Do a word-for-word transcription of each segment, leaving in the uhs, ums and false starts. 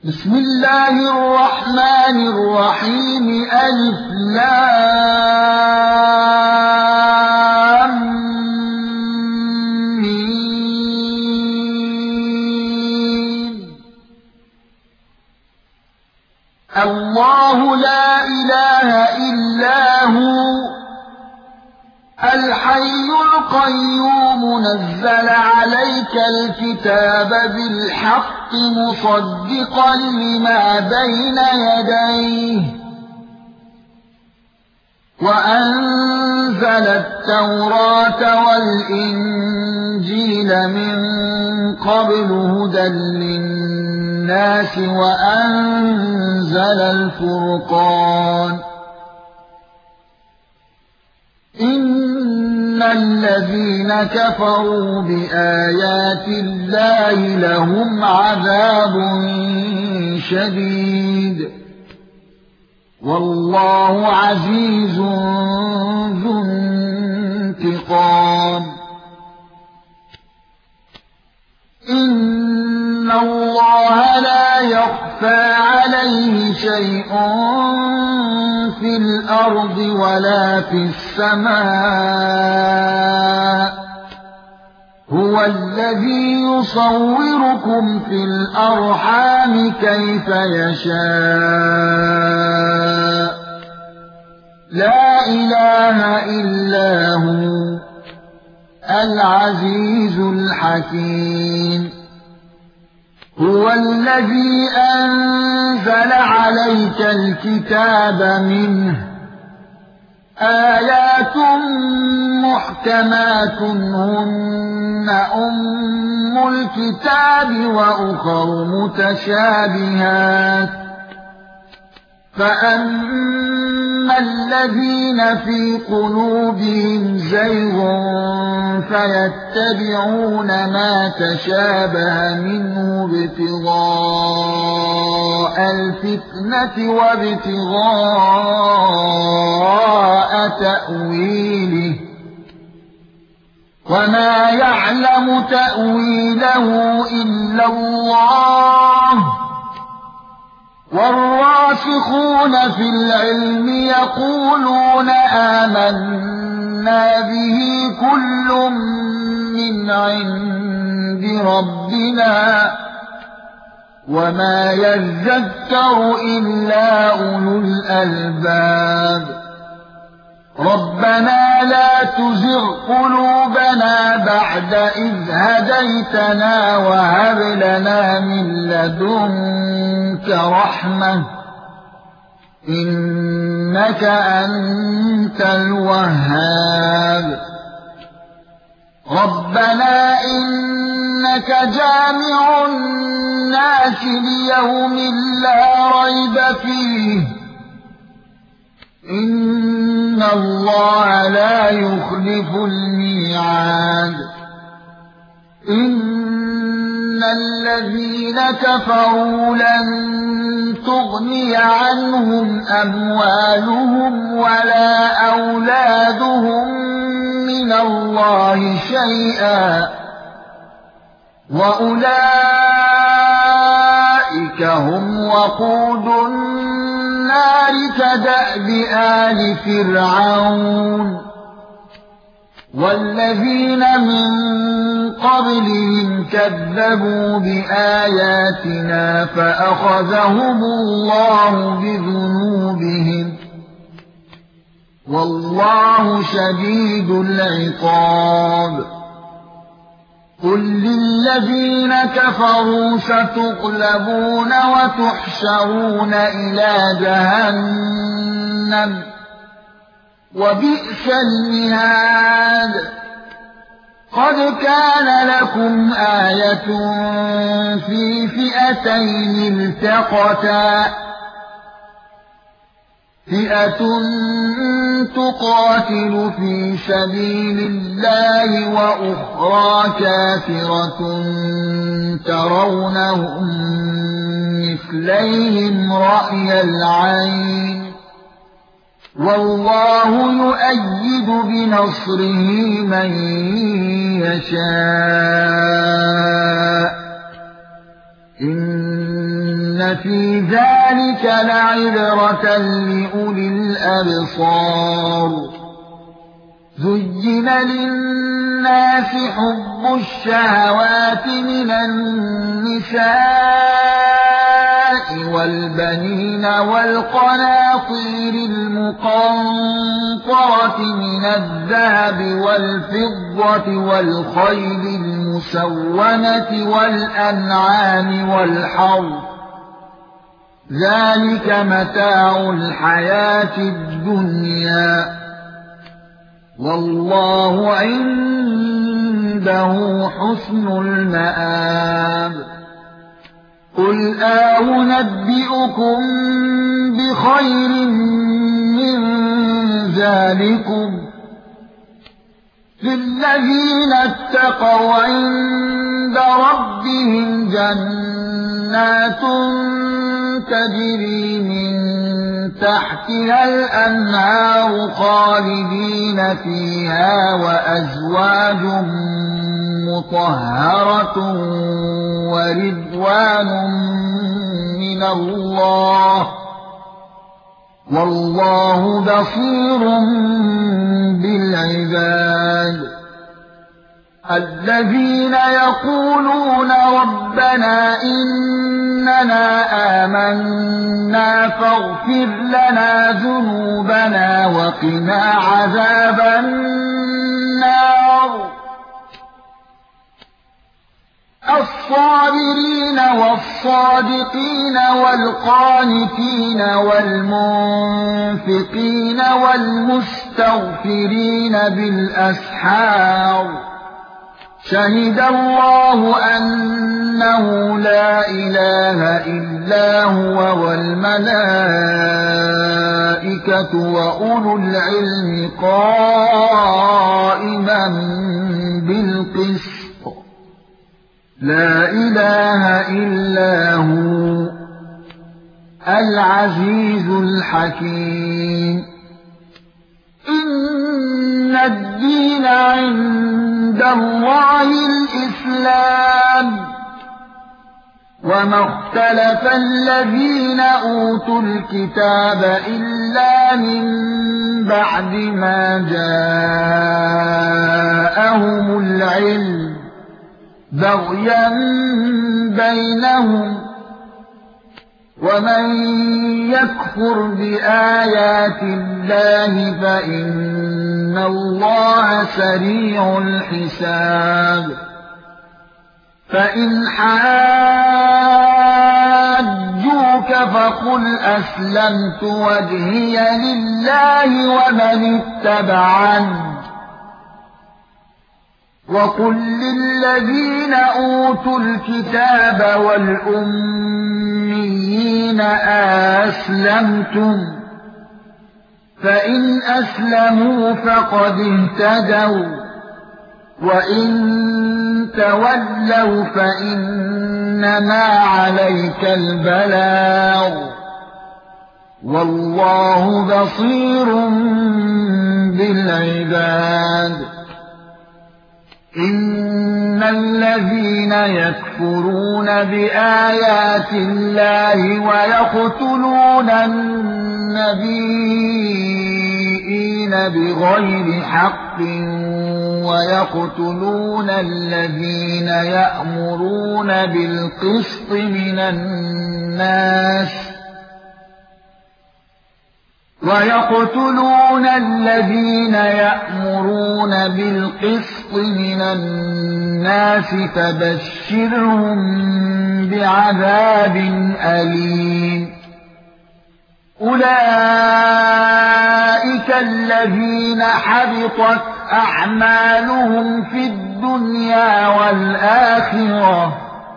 بسم الله الرحمن الرحيم ألف لام ميم. الله لا إله إلا هو الحي القيوم نزل عليك الكتاب بالحق مصدقا لما بين يديه وأنزل التوراة والإنجيل من قبل هدى للناس وأنزل الفرقان إن الذين كفروا بآيات الله لهم عذاب شديد والله عزيز ذو انتقام. إن الله لا يخفى عليه شيء في الأرض ولا في السماء هو الذي يصوركم في الأرحام كيف يشاء لا إله إلا هو العزيز الحكيم. هو الذي أنزل عليك الكتاب منه آيات محكمات هن أم الكتاب وأخر متشابهات فأما الذين في قلوبهم زيغ فيتبعون ما تشابه منه ابتغاء الفتنة وابتغاء تأويله وما يعلم تأويله إلا الله والراسخون في العلم يقولون آمنا به كل من عند ربنا وما يذكر إلا أولو الألباب. ربنا لا تزغ قلوبنا بعد إذ هديتنا وهب لنا من لدنك رحمة إنك أنت الوهاب. ربنا إنك جامع الناس ليوم لا ريب فيه إن الله لا يخلف الميعاد. إن الذين كفروا لن تغني عنهم أموالهم ولا أولادهم من الله شيئا وأولئك هم وقود النار كدأب آل فرعون والذين من قبلهم كذبوا بآياتنا فأخذهم الله بذنوبهم والله شديد العقاب. قل للذين كفروا ستغلبون وتحشرون إلى جهنم وبئس المهاد. قد كان لكم آية في فئتين التقتا فئة تقاتل في سبيل الله وأخرى كافرة ترونهم مثليهم رأي العين والله يؤيد بنصره من يشاء إن إن في ذلك لعبرة لأولي الأبصار زين للناس حب الشهوات من النساء والبنين والقناطير المقنطرة من الذهب والفضة والخيل المسومة والأنعام والحرث ذلك متاع الحياة الدنيا والله عنده حسن المآب قل أنبئكم بخير من ذلكم للذين اتقوا عند ربهم جنات تجري من تحتها الأنهار خالدين فيها وأزواج مطهرة ورضوان من الله والله بصير بالعباد الذين يقولون ربنا إننا آمنا فاغفر لنا ذنوبنا وقنا عذاب النار الصابرين والصادقين والقانتين والمنفقين والمستغفرين بالأسحار شهد الله أنه لا إله إلا هو والملائكة وأولو العلم قائما بالقسط لا إله إلا هو العزيز الحكيم إن الدين عند الله الإسلام وما اختلف الذين أوتوا الكتاب إلا من بعد ما جاءهم العلم بغيا بينهم ومن يكفر بآيات الله فإن الله سريع الحساب فإن حاجوك فقل أسلمت وجهي لله ومن اتبعني وقل للذين أوتوا الكتاب والأميين أسلمتم فإن أسلموا فقد اهتدوا وإن تولوا فإنما عليك البلاغ والله بصير بالعباد إن الذين يكفرون بآيات الله ويقتلون النبيين بغير حق ويقتلون الذين يأمرون بالقسط من الناس ويقتلون الذين يأمرون بالقسط من الناس فبشرهم بعذاب أليم أولئك الذين حبطت أعمالهم في الدنيا والآخرة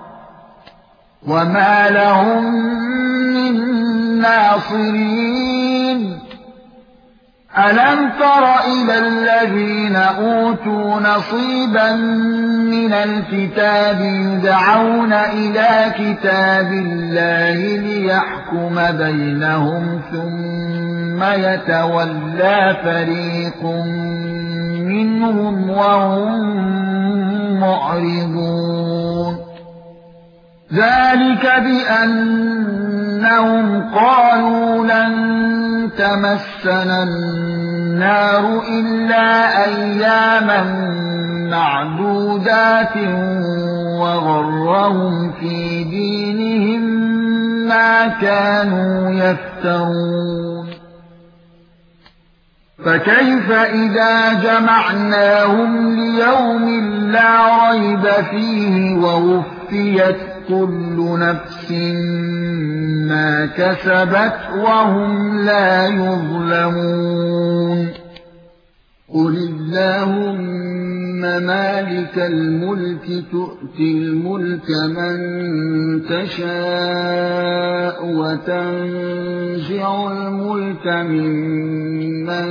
وما لهم من ناصرين ألم تر إلى الذين أوتوا نصيبا من الكتاب يدعون إلى كتاب الله ليحكم بينهم ثم يتولى فريق منهم وهم معرضون ذلك بأنهم قالوا لن تمسنا النار إلا أياما معدودات وغرهم في دينهم ما كانوا يفترون فكيف إذا جمعناهم ليوم لا ريب فيه ووفيت كل نفس ما كسبت وهم لا يظلمون قل اللهم مالك الملك تؤتي الملك من تشاء وتنزع الملك ممن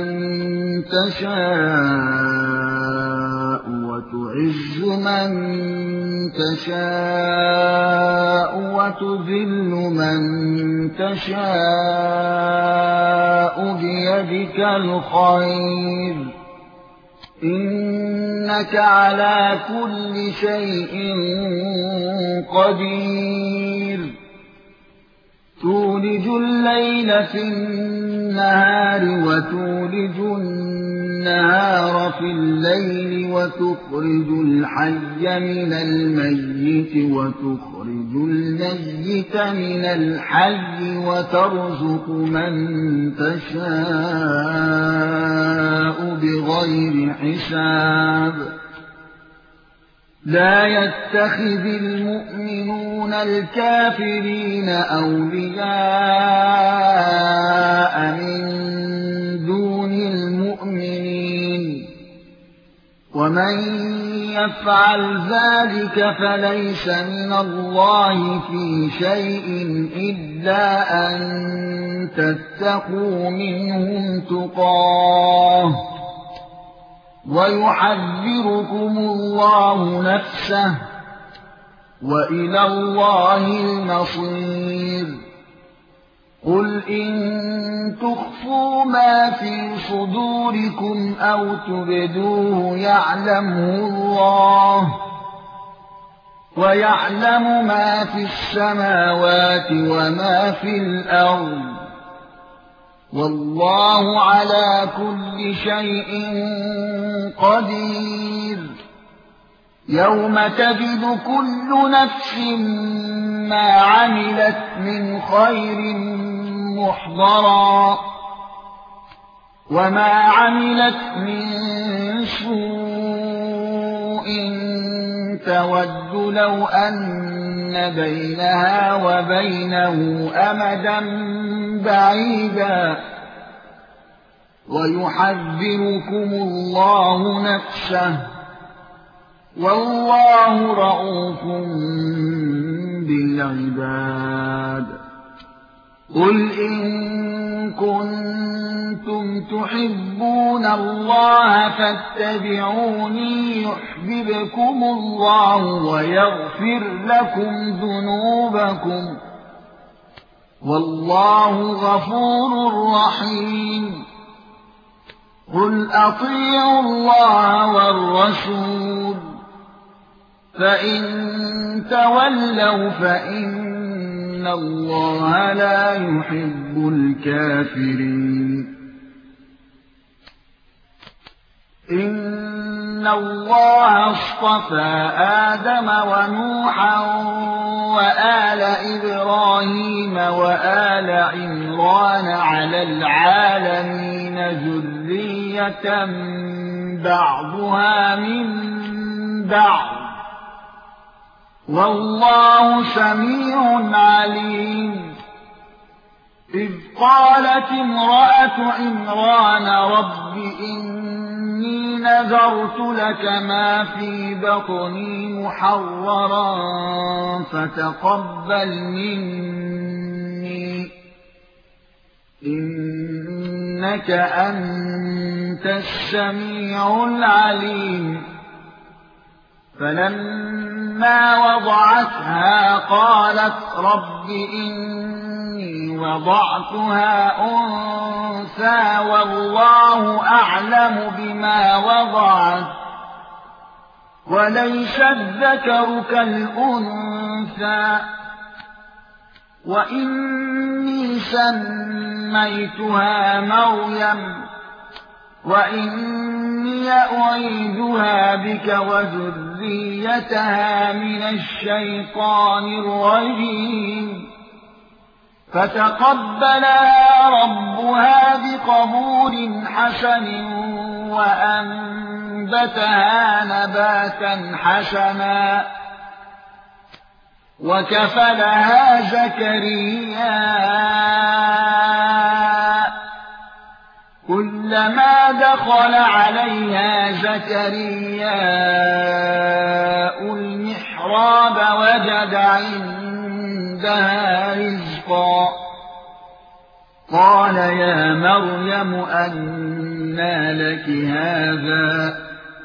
تشاء وتعز من تشاء وتذل من تشاء بيدك الخير إنك على كل شيء قدير تولج الليل في النهار وتولج النهار في الليل وتخرج الحي من الميت وتخرج الميت من الحي وترزق من تشاء بغير حساب لا يتخذ المؤمنون الكافرين أولياء من دون المؤمنين ومن يفعل ذلك فليس من الله في شيء إلا أن تتقوا منهم تقاه ويحذركم الله نفسه وإلى الله المصير قل إن تخفوا ما في صدوركم أو تبدوه يعلمه الله ويعلم ما في السماوات وما في الأرض والله على كل شيء قدير يوم تجد كل نفس ما عملت من خير محضرا وما عملت من سوء تود لو أن بينها وبينه أمدا بعيدا ويحذركم الله نفسه والله رءوف بالعباد قل إن كنتم تحبون الله فاتبعوني يحببكم الله ويغفر لكم ذنوبكم والله غفور رحيم قل أطيعوا الله والرسول فإن تولوا فإن الله لا يحب الكافرين إن الله اصطفى آدم ونوحا وآل إبراهيم وآل عمران على العالمين ذرية بعضها من بعض والله سميع عليم إذ قالت امرأة عمران رب إني نذرت لك ما في بطني محررا فتقبل مني إنك أنت السميع العليم فلما وضعتها قالت رب إني وضعتها أنثى والله أعلم بما وضعت وليس الذكر كالأنثى أنثى وإني سميتها مريم وإني أعيذها بك وذريتها من الشيطان الرجيم فتقبلها ربها بقبول حسن وأنبتها نباتا حسنا وكفلها زكريا كلما دخل عليها زكريا المحراب وجد عندها رزقا قال يا مريم أنى لك هذا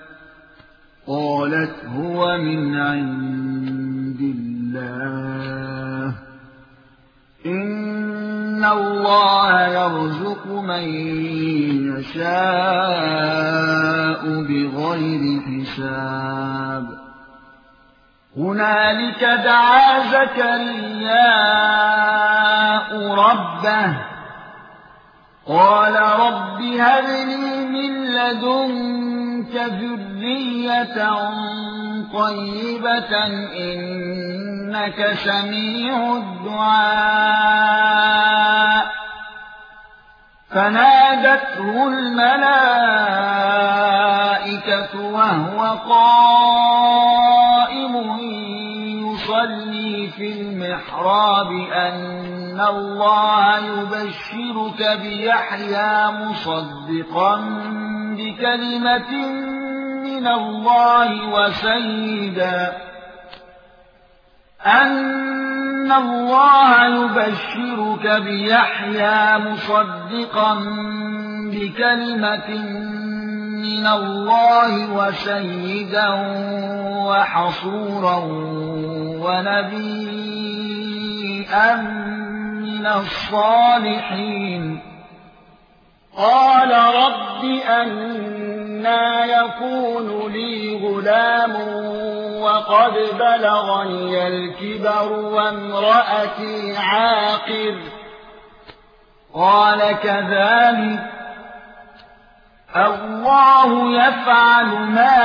قالت هو من عند الله إن الله يرزق من يشاء بغير حساب هنالك دعا زكرياء ربه قال رب هب لي من لدنك ذرية طيبة إنك سميع الدعاء فنادته الملائكة وهو قائم يصلي في المحراب أن الله يبشرك بيحيى مصدقا بكلمة من الله وسيدا أن الله يبشرك بيحيى مصدقا بكلمة من الله وسيدا وحصورا ونبيا من الصالحين قال رب أنى يكون لي غلام وقد بلغني الكبر وامرأتي عاقر قال كذلك الله يفعل ما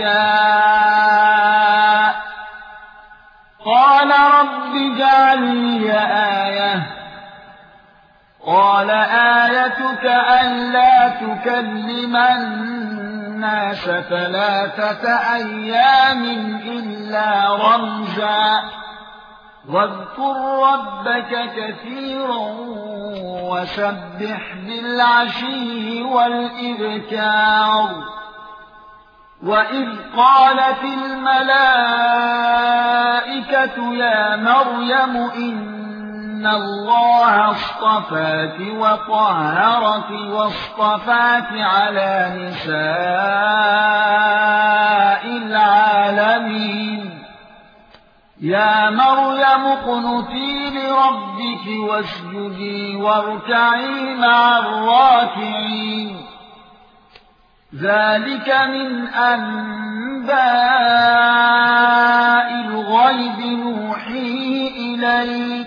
يشاء قال رب اجعل لي آية قال آيتك ألا تكلم الناس ثلاثة أيام إلا رمزا واذكر ربك كثيرا وسبح بالعشي والإبكار وإذ قالت الملائكة يا مريم إن الله اصطفاك وطهرك واصطفاك على نساء العالمين يا مريم اقنتي لربك واسجدي واركعي مع الراكعين ذلك من أنباء الغيب نوحيه إليك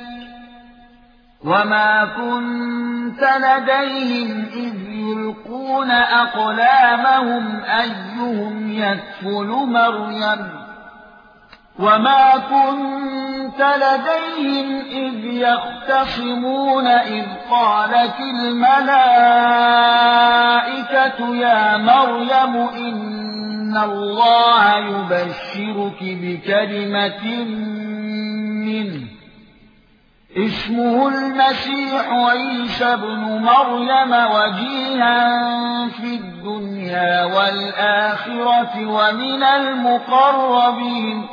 وما كنت لديهم إذ يلقون أقلامهم أيهم يكفل مريم وما كنت لديهم إذ يختصمون إذ قالت الملائكة يا مريم إن الله يبشرك بكلمة منه اسمه المسيح عيسى ابن مريم وجيها في الدنيا والآخرة ومن المقربين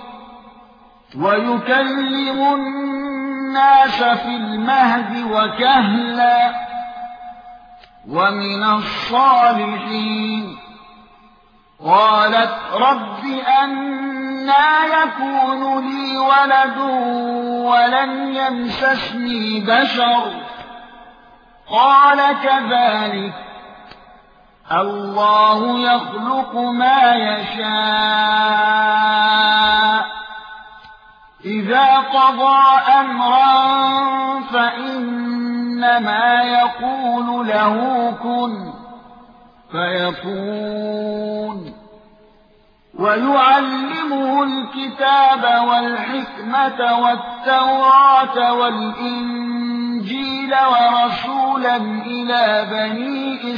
ويكلم الناس في المهد وكهلا ومن الصالحين قالت رب أنى يكون لي ولد ولم يمسسني بشر قال كذلك الله يخلق ما يشاء إذا قضى أمرا فإنما يقول له كن فيكون ويعلمه الكتاب والحكمة والتوراة والإنجيل ورسولا إلى بني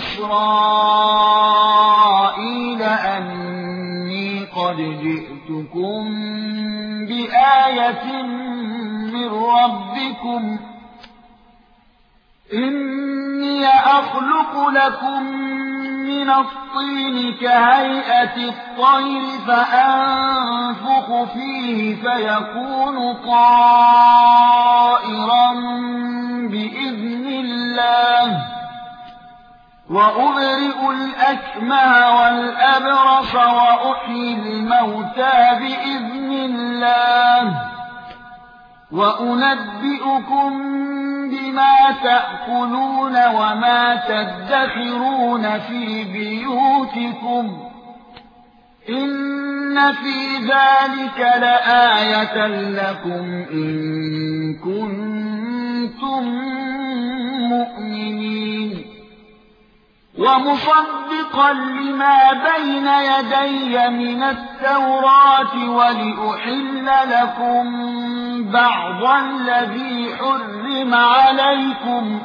إسرائيل أني قد جئتكم بآية من ربكم إني أخلق لكم من الطين كهيئة الطير فأنفخ فيه فيكون طائرا بإذن الله وأبرئ الأكمه والأبرص وأحيي الموتى بإذن الله وأنبئكم بما تأكلون وما تدخرون في بيوتكم إن في ذلك لآية لكم إن كنتم مؤمنين ومصدقا لما بين يدي من التوراة ولأحل لكم بعض الذي حرم عليكم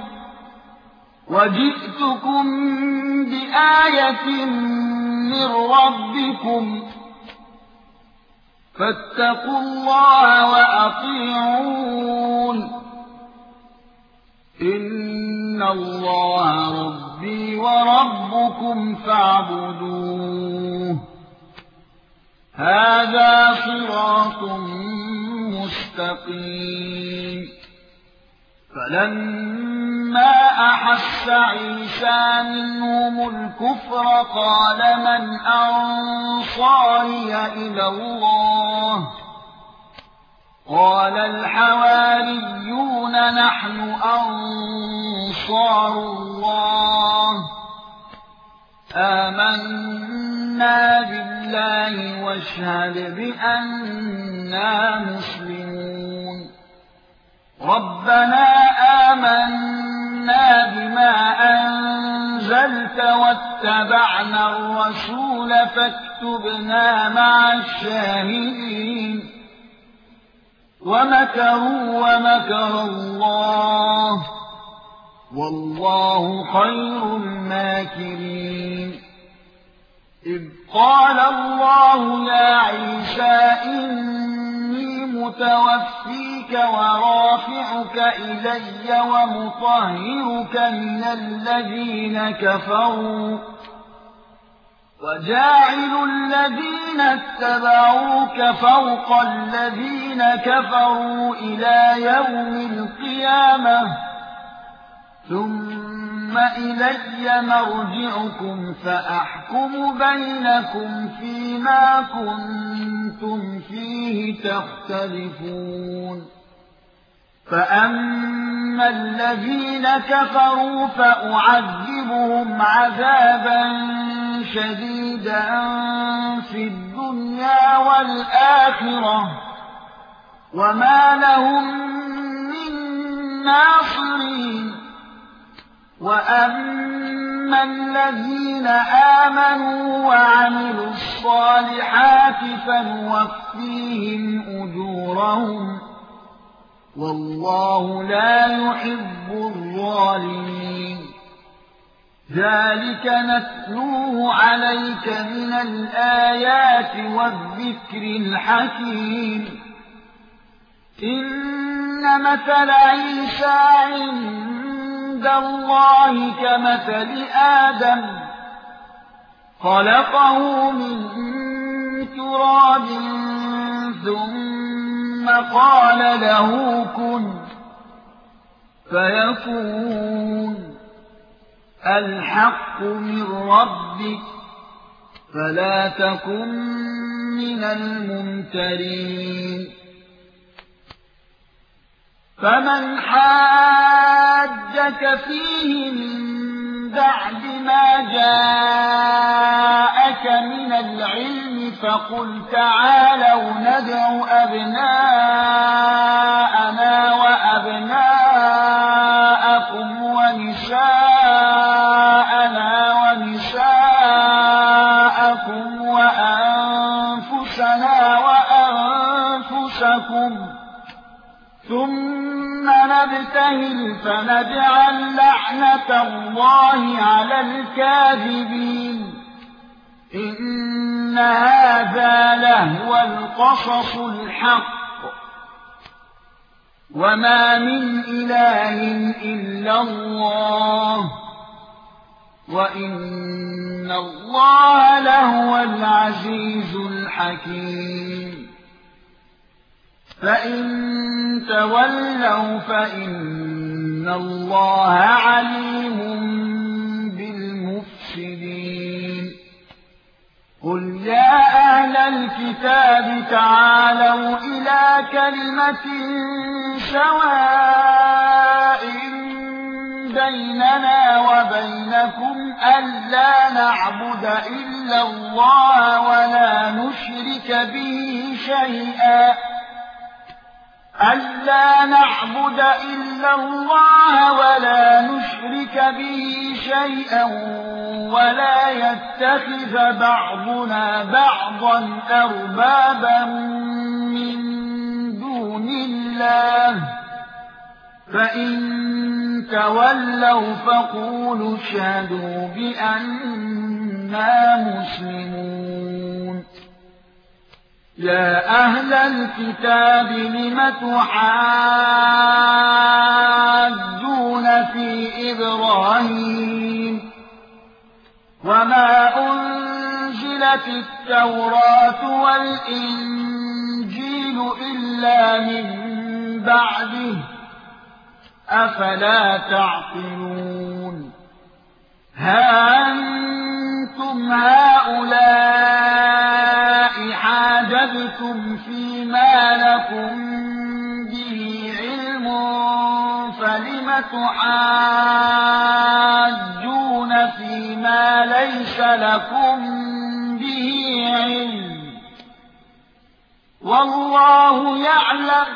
وجئتكم بآية من ربكم فاتقوا الله وأطيعون إن الله ربي وربكم فاعبدوه هذا صراط مستقيم فلما أحس عيسى منهم الكفر قال من أنصاري إلى الله قال الحواريون نحن أنصار الله آمنا بالله واشهد بأننا مسلمون ربنا آمنا بما أنزلت واتبعنا الرسول فاكتبنا مع الشاهدين ومكروا ومكر الله والله خير الماكرين إذ قال الله يا عيسى إني متوفيك ورافعك إلي ومطهرك من الذين كفروا وجاعل الذين اتبعوك فوق الذين كفروا إلى يوم القيامة ثم إلي مرجعكم فأحكم بينكم فيما كنتم فيه تختلفون فأما الذين كفروا فأعذبهم عذابا شديدا في الدنيا والآخرة وما لهم من ناصرين وأما الذين آمنوا وعملوا الصالحات فنوفيهم أجورهم والله لا يحب الظالمين ذلك نتلوه عليك من الآيات والذكر الحكيم إن مثل عيسى عند الله كمثل آدم خلقه من تراب ثم قال له كن فيكون الحق من ربك فلا تكن من الممترين فمن حاجك فيه من بعد ما جاءك من العلم فقل تعالوا ندع أبناءنا وأبناءكم ونساءنا ونساءكم وأنفسنا وأنفسكم ثم نبتهل فنجعل لعنة الله على الكاذبين إن هذا لهو القصص الحق وما من إله إلا الله وإن الله لهو العزيز الحكيم فإن تولوا فإن الله عليم بالمفسدين قل يا أهل الكتاب تعالوا إلى كلمة سواء بيننا وبينكم ألا نعبد إلا الله ولا نشرك به شيئا ألا نعبد إلا الله ولا نشرك به شيئا ولا يتخذ بعضنا بعضا أربابا من دون الله فإن تولوا فقولوا اشهدوا بأننا مسلمون يا أهل الكتاب لم تحاجون في إبراهيم وما أنزلت التوراة والإنجيل إلا من بعده أفلا تعقلون ها أنتم هؤلاء حاججتم فيما لكم به علم فلم تحاجون فيما ليس لكم به علم والله يعلم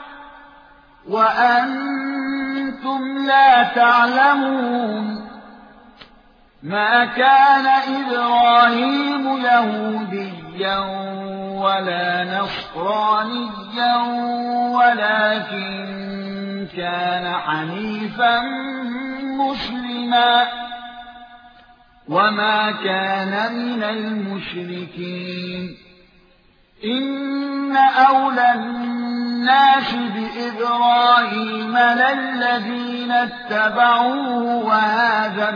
وأنتم لا تعلمون ما كان إبراهيم يهوديا ولا نصرانيا ولكن كان حنيفا مسلما وما كان من المشركين إن أولى الناس بإبراهيم للذين اتبعوه وهذا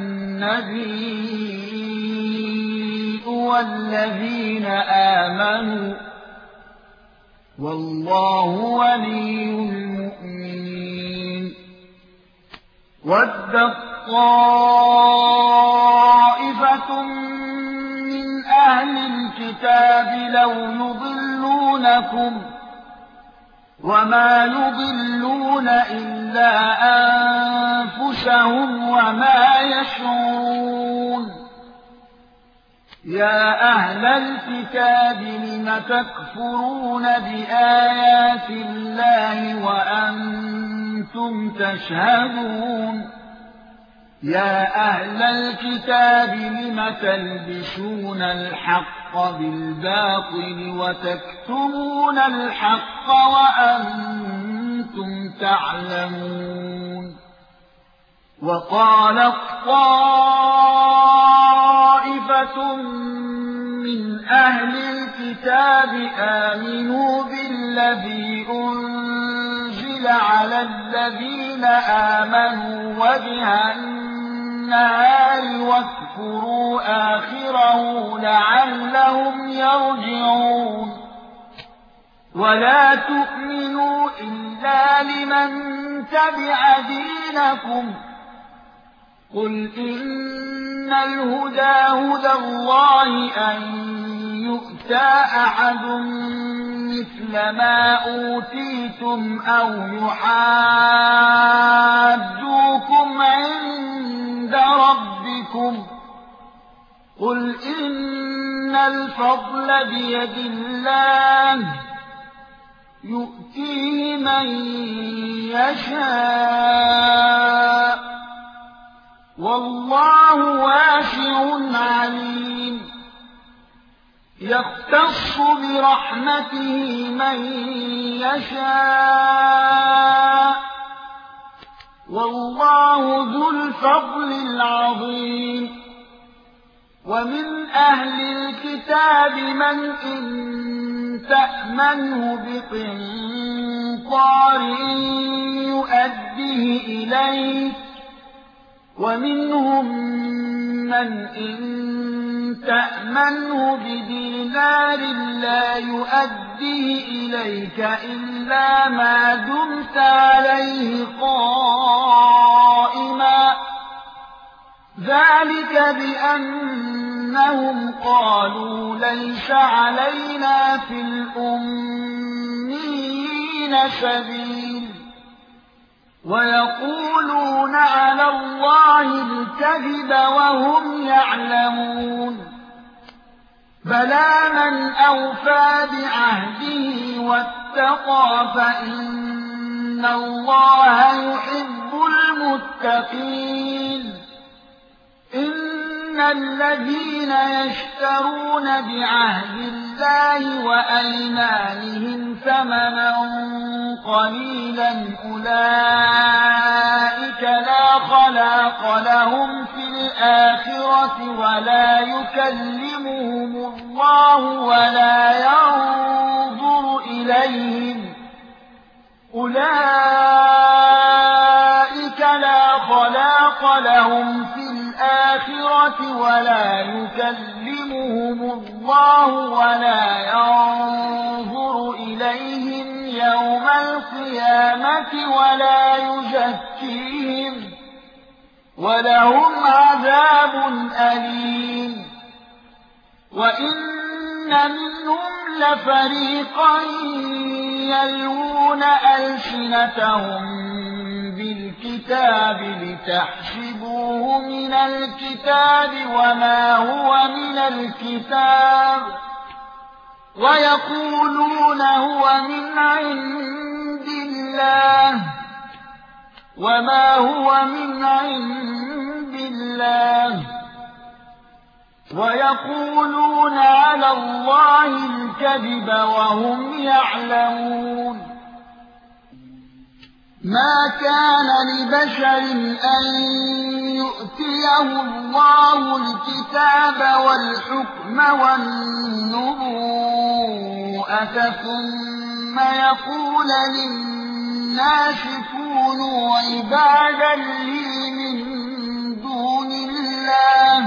النبي والذين آمنوا والله ولي المؤمنين ود طائفة من أهل الكتاب لو يضلونكم وما يضلون إلا أنفسهم وما يشعرون يا أهل الكتاب لم تكفرون بآيات الله وأنتم تشهدون يا أهل الكتاب لم تلبسون الحق بالباطل وتكتمون الحق وأنتم تعلمون وقالت طائفة من أهل الكتاب آمنوا بالذي أنزل على الذين آمنوا وجه النهار واكفروا آخره لعلهم يرجعون ولا تؤمنوا إلا لمن تبع دينكم قل إن الهدى هدى الله أن يؤتى أحد مثل ما أوتيتم أو يحاجوكم عند ربكم قل إن الفضل بيد الله يؤتيه من يشاء والله واسع عليم يختص برحمته من يشاء والله ذو الفضل العظيم ومن أهل الكتاب من إن تأمنه بقنطار يؤديه إليك ومنهم من إن تأمنه بدينار لا يؤديه إليك إلا ما دمت عليه قائما ذلك بأنهم قالوا ليس علينا في الأميين سبيل ويقولون على الله الكذب وهم يعلمون بلى من أوفى بعهده واتقى فإن الله يحب المتقين إن الذين يشترون بعهد الله وأيمانهم ثمنا قليلا أولئك لا خلاق لهم في الآخرة ولا يكلمهم الله ولا ينظر إليهم أولئك لا خلاق لهم في الآخرة ولا يكلمهم الله ولا ينظر إليهم يوم القيامة ولا يزكيهم ولهم عذاب أليم وإن منهم لفريقا يلوون ألسنتهم بالكتاب لتحسبوه من الكتاب وما هو من الكتاب ويقولون هو من عند الله وما هو من عند الله ويقولون على الله الكذب وهم يعلمون ما كان لبشر أن يؤتيه الله الكتاب والحكم والنبوءة ثم يقول للناس كونوا عبادا لي من دون الله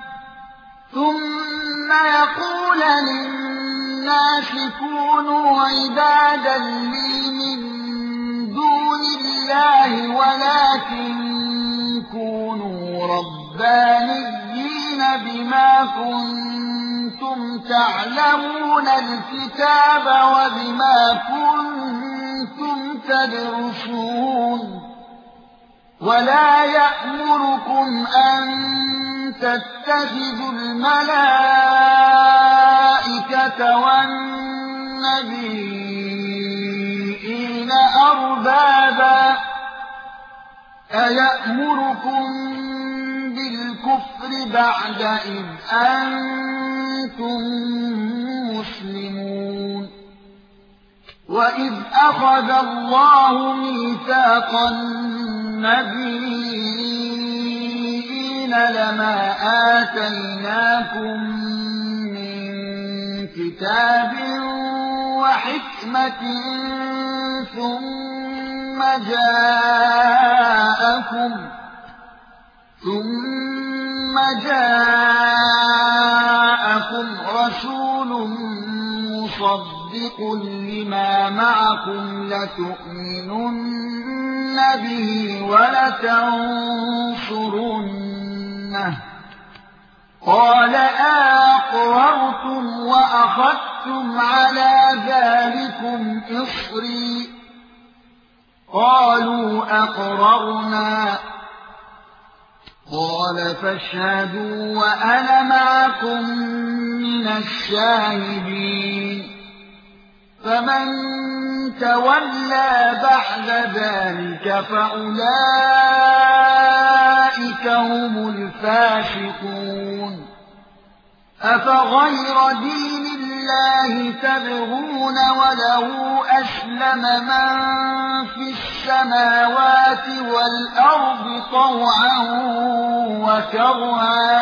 ثم يقول للناس كونوا عبادا لي من دون الله ولكن كونوا ربانيين بما كنتم تعلمون الكتاب وبما كنتم تدرسون ولا يأمركم أن تتخذوا الملائكة والنبيين أربابا أيأمركم بالكفر بعد إذ أنتم مسلمون وإذ أخذ الله ميثاق النبيين لما آتيناكم من كتاب وحكمة ثم جاءكم ثم جاءكم رسول مصدق لما معكم لتؤمنن به ولتنصرنه قال أقررتم وأخذتم على ذلكم إصري قالوا أقررنا قال فاشهدوا وأنا معكم من الشاهدين فمن تولى بعد ذلك فأولئك هم الفاسقون أفغير دين الله تبغون وله أسلم من في السماوات والأرض طوعا وكرها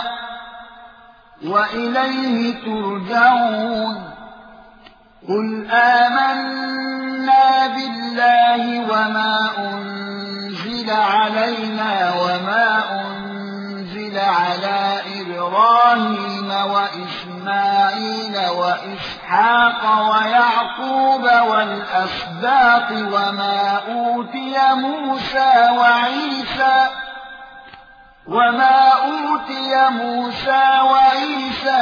وإليه ترجعون قل آمنا بالله وما أنزل علينا وما أنزل على إبراهيم وإسماعيل وإسحاق ويعقوب والأسباط وما أوتي موسى وعيسى وما أوتي موسى وعيسى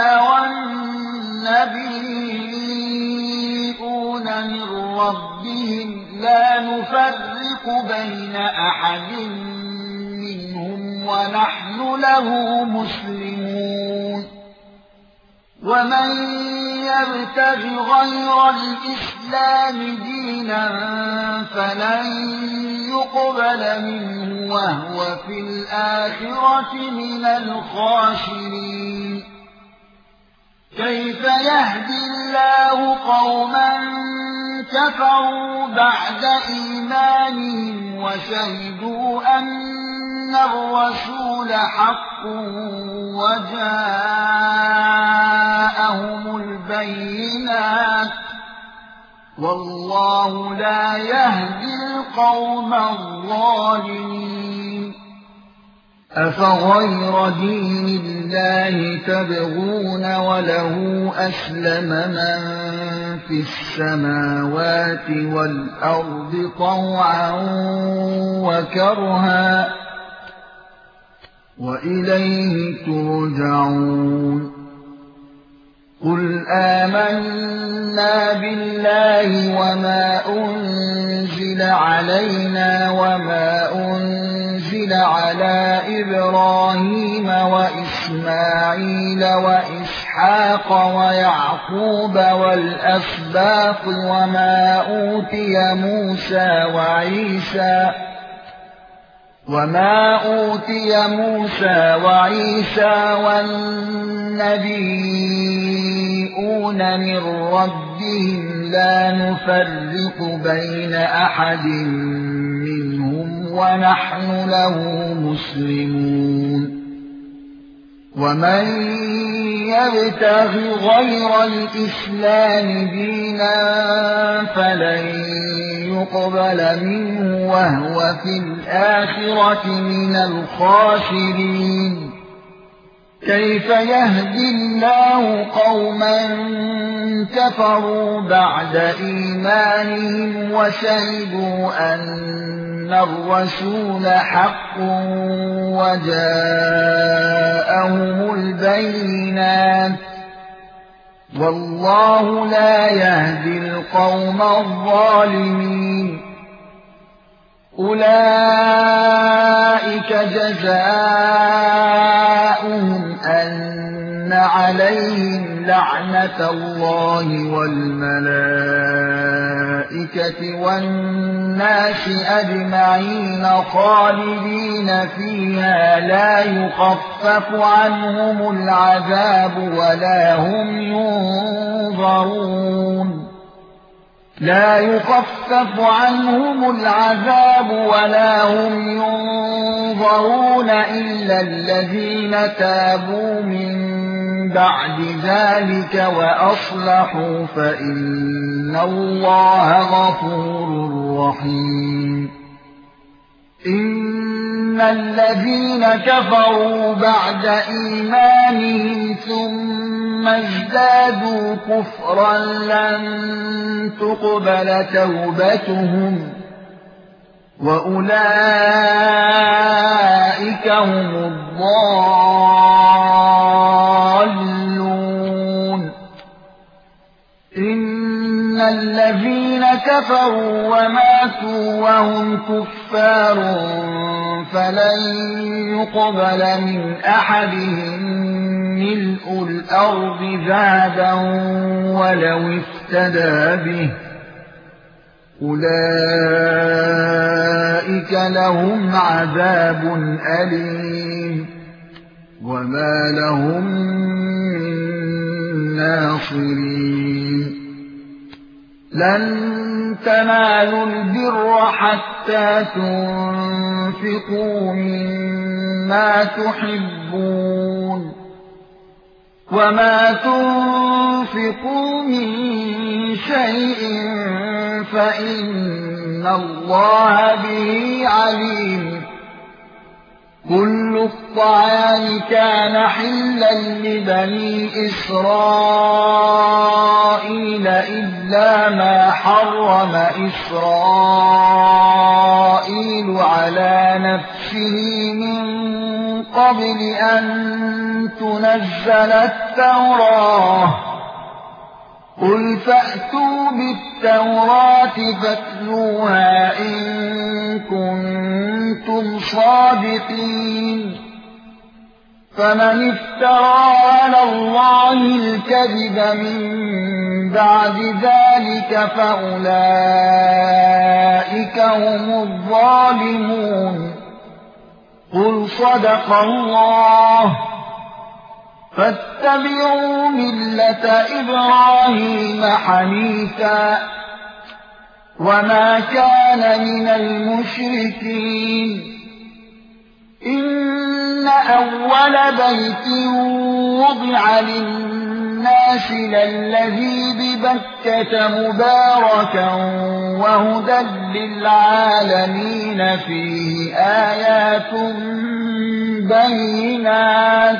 والنبيون من ربهم لا نفرق بين أحد منهم ونحن له مسلمون ومن يبتغ غير الإسلام دينا فلن يقبل منه وهو في الآخرة من الخاسرين كيف يهدي الله قوما كفروا بعد إيمانهم وشهدوا أن الرسول حق وجاءهم البينات والله لا يهدي القوم الظالمين أفغير دين الله تبغون وله أسلم من في السماوات والأرض طوعا وكرها وإليه ترجعون قل آمنا بالله وما أنزل علينا وما أنزل على إبراهيم وإسماعيل وإسحاق ويعقوب والأسباط وما أوتي موسى وعيسى وما أوتي موسى وعيسى والنبيون من ربهم لا نفرق بين أحد منهم ونحن له مسلمون ومن يبتغ غير الإسلام دينا فلن يقبل منه وهو في الآخرة من الخاسرين كيف يهدي الله قوما كفروا بعد إيمانهم وشهدوا أن الرسول حق وجاءهم البينات والله لا يهدي القوم الظالمين أولئك جزاؤهم أن عليهم لعنة الله والملائكة والناس أجمعين خالدين فيها لا يخفف عنهم العذاب ولا هم ينظرون لا يخفف عنهم العذاب ولا هم ينظرون إلا الذين تابوا من بعد ذلك وأصلحوا فإن الله غفور رحيم إن الذين كفروا بعد إيمانهم ثم ازدادوا كفرا لن تقبل توبتهم وأولئك هم الضالون إن الذين كفروا وماتوا وهم كفار فلن يقبل من أحدهم ملء الأرض ذهبا ولو افتدى به أولئك لهم عذاب أليم وما لهم من ناصرين لن تنالوا البر حتى تنفقوا مما تحبون وما تنفقوا من شيء فإن الله به عليم كل الطعام كان حلا لبني إسرائيل إلا ما حرم إسرائيل على نفسه من قبل أن تنزل التوراة قل فأتوا بالتوراة فاتلوها إن كنتم صادقين فمن افترى على الله الكذب من بعد ذلك فأولئك هم الظالمون قل صدق الله فاتبعوا ملة إبراهيم حنيفا وما كان من المشركين إن أول بيت وضع للناس للذي ببكة مباركا وهدى للعالمين فيه آيات بينات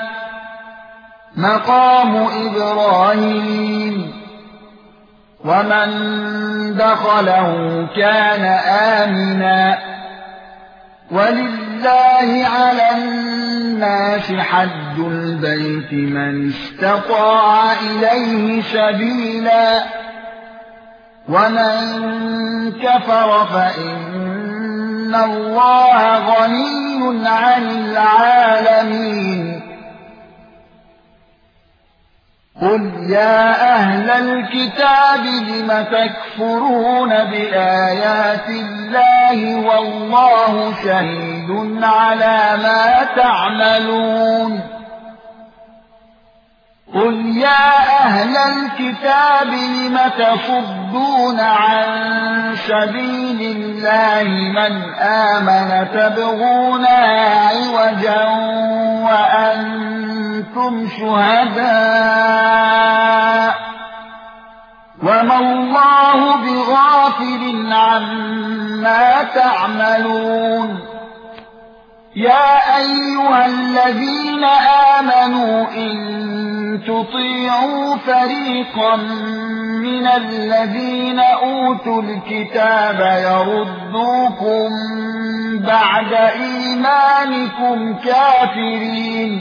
مقام إبراهيم ومن دخله كان آمنا ولله على الناس حج البيت من استطاع إليه سبيلا ومن كفر فإن الله غني عن العالمين قل يا أهل الكتاب لم تكفرون بآيات الله والله شهيد على ما تعملون قل يا أهل الكتاب لم تصدون عن سبيل الله من آمن تبغونها عوجا وأنتم شهداء وما الله بغافل عما تعملون يا أيها الذين آمنوا إن تطيعوا فريقا من الذين أوتوا الكتاب يردوكم بعد إيمانكم كافرين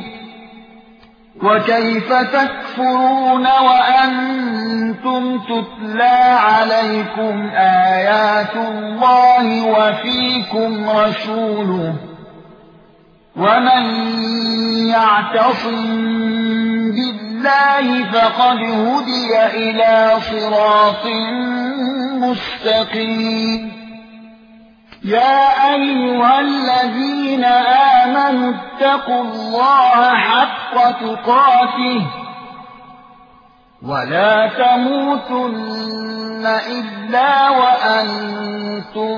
وكيف تكفرون وأنتم تتلى عليكم آيات الله وفيكم رسوله ومن يعتصم بالله فقد هدي إلى صراط مستقيم يا أيها الذين آمنوا اتقوا الله حق تقاته ولا تموتن إلا وأنتم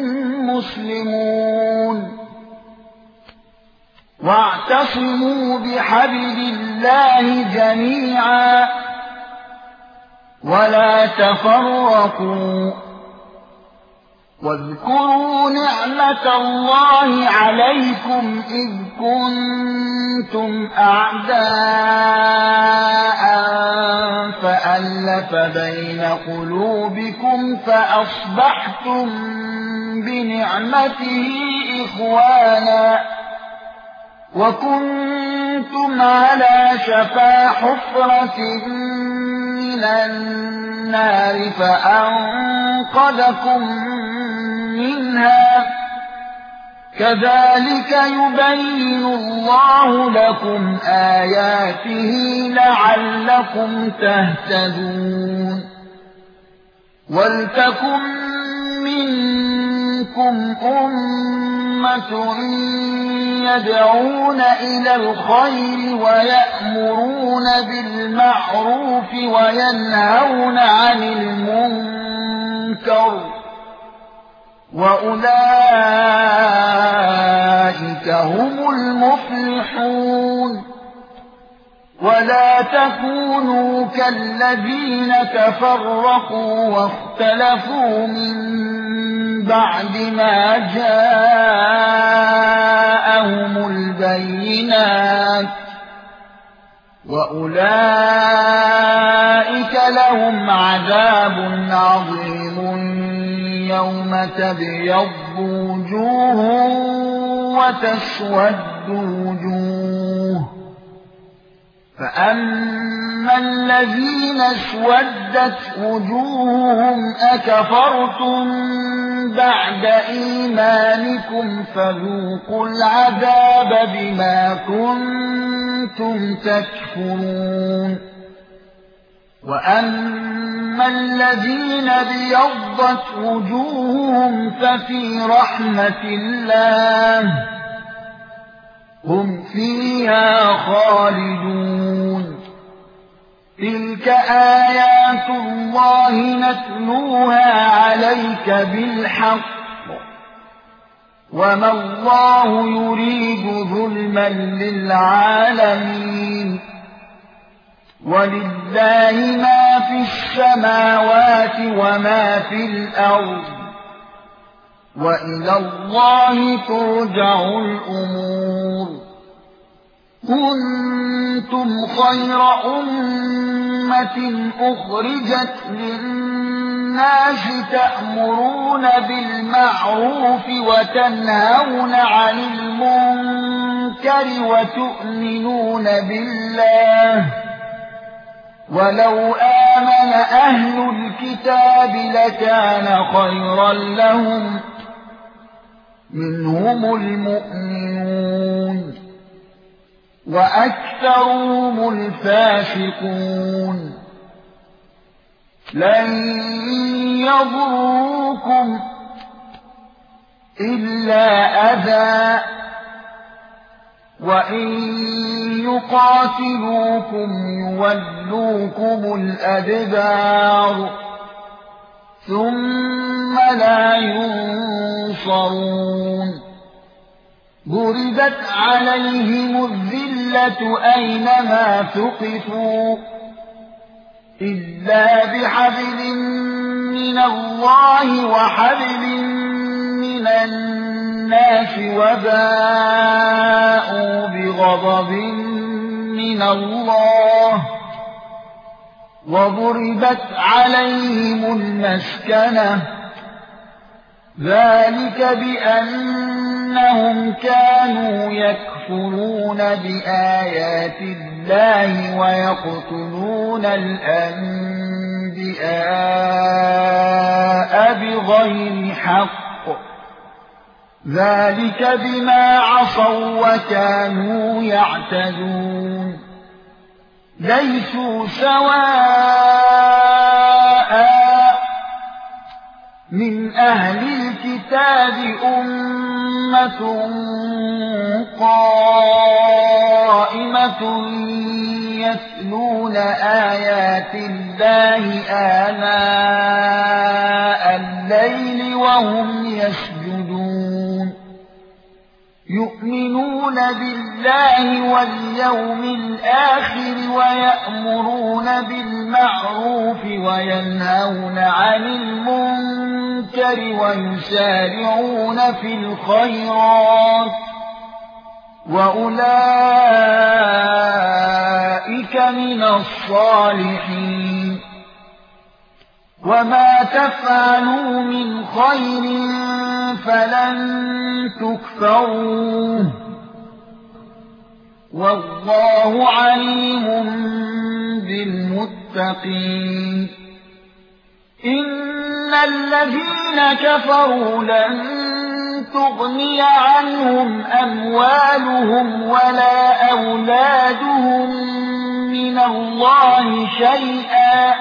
مسلمون واعتصموا بحبل الله جميعا ولا تفرقوا واذكروا نعمة الله عليكم إذ كنتم أعداء فألف بين قلوبكم فأصبحتم بنعمته إخوانا وكنتم على شفا حفرة من النار فأنقذكم منها كذلك يبين الله لكم آياته لعلكم تهتدون ولتكن منكم أمة يدعون إلى الخير ويأمرون بالمعروف وينهون عن المنكر وأولئك هم المفلحون ولا تكونوا كالذين تفرقوا واختلفوا من بعد ما جاءهم البينات وأولئك لهم عذاب عظيم يوم تبيض وجوه وتسود وجوه فأما الذين اسودت وجوههم أكفرتم بعد إيمانكم فذوقوا العذاب بما كنتم تكفرون وأما الذين ابيضت وجوههم ففي رحمة الله هم فيها خالدون تلك آيات الله نتلوها عليك بالحق وما الله يريد ظلما للعالمين ولله ما في السماوات وما في الأرض وإلى الله ترجع الأمور كنتم خير أمة أخرجت للناس تأمرون بالمعروف وتنهون عن المنكر وتؤمنون بالله ولو آمن أهل الكتاب لكان خيرا لهم منهم المؤمنون وأكثرهم الفاسقون لن يضروكم إلا أذى وإن يقاتلوكم يولوكم الأدبار ثم لا ينصرون ضربت عليهم الذلة أينما ثقفوا إلا بحبل من الله وحبل من الناس وباءوا بغضب من الله وضربت عليهم المسكنة ذلك بأنهم كانوا يكفرون بآيات الله ويقتلون الأنبياء بغير حق ذلك بما عصوا وكانوا يعتدون ليسوا سواء من أهل الكتاب أمة قائمة يتلون آيات الله آناء الليل وهم يسجدون يؤمنون بالله واليوم الآخر ويأمرون بالمعروف وينهون عن المنكر ويسارعون في الخيرات وأولئك من الصالحين وما تفعلوا من خير فلن تكفروه والله عليم بالمتقين إن الذين كفروا لن تغني عنهم أموالهم ولا أولادهم من الله شيئا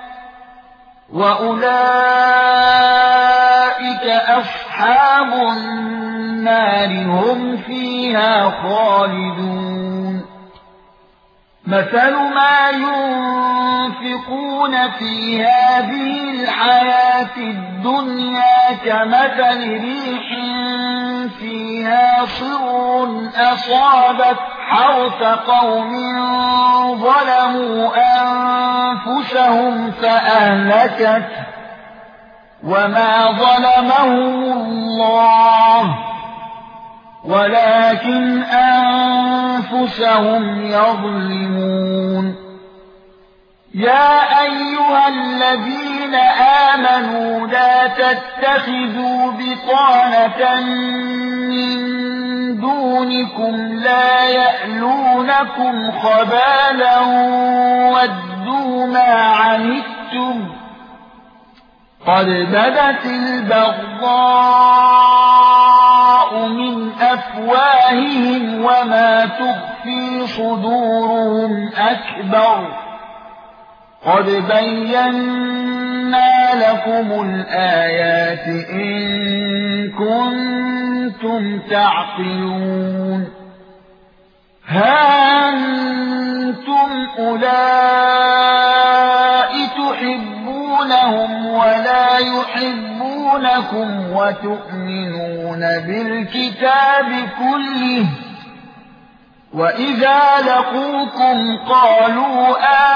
وأولئك أصحاب النار هم فيها خالدون مثل ما ينفقون في هذه الحياة الدنيا كمثل ريح فيها صر أصابت حرث قوم ظلموا أنفسهم فأهلكت وما ظلمهم الله ولكن أنفسهم يظلمون يا أيها الذين آمنوا لا تتخذوا بطانة من دونكم لا يألونكم خبالا ودوا ما عنتم قد بدت البغضاء من أفواههم وما تخفي صدورهم أكبر قد بينا لكم الآيات إن كنتم تعقلون ها أنتم أولئك تحبونهم ولا يحبونكم وتؤمنون بالكتاب كله وإذا لقوكم قالوا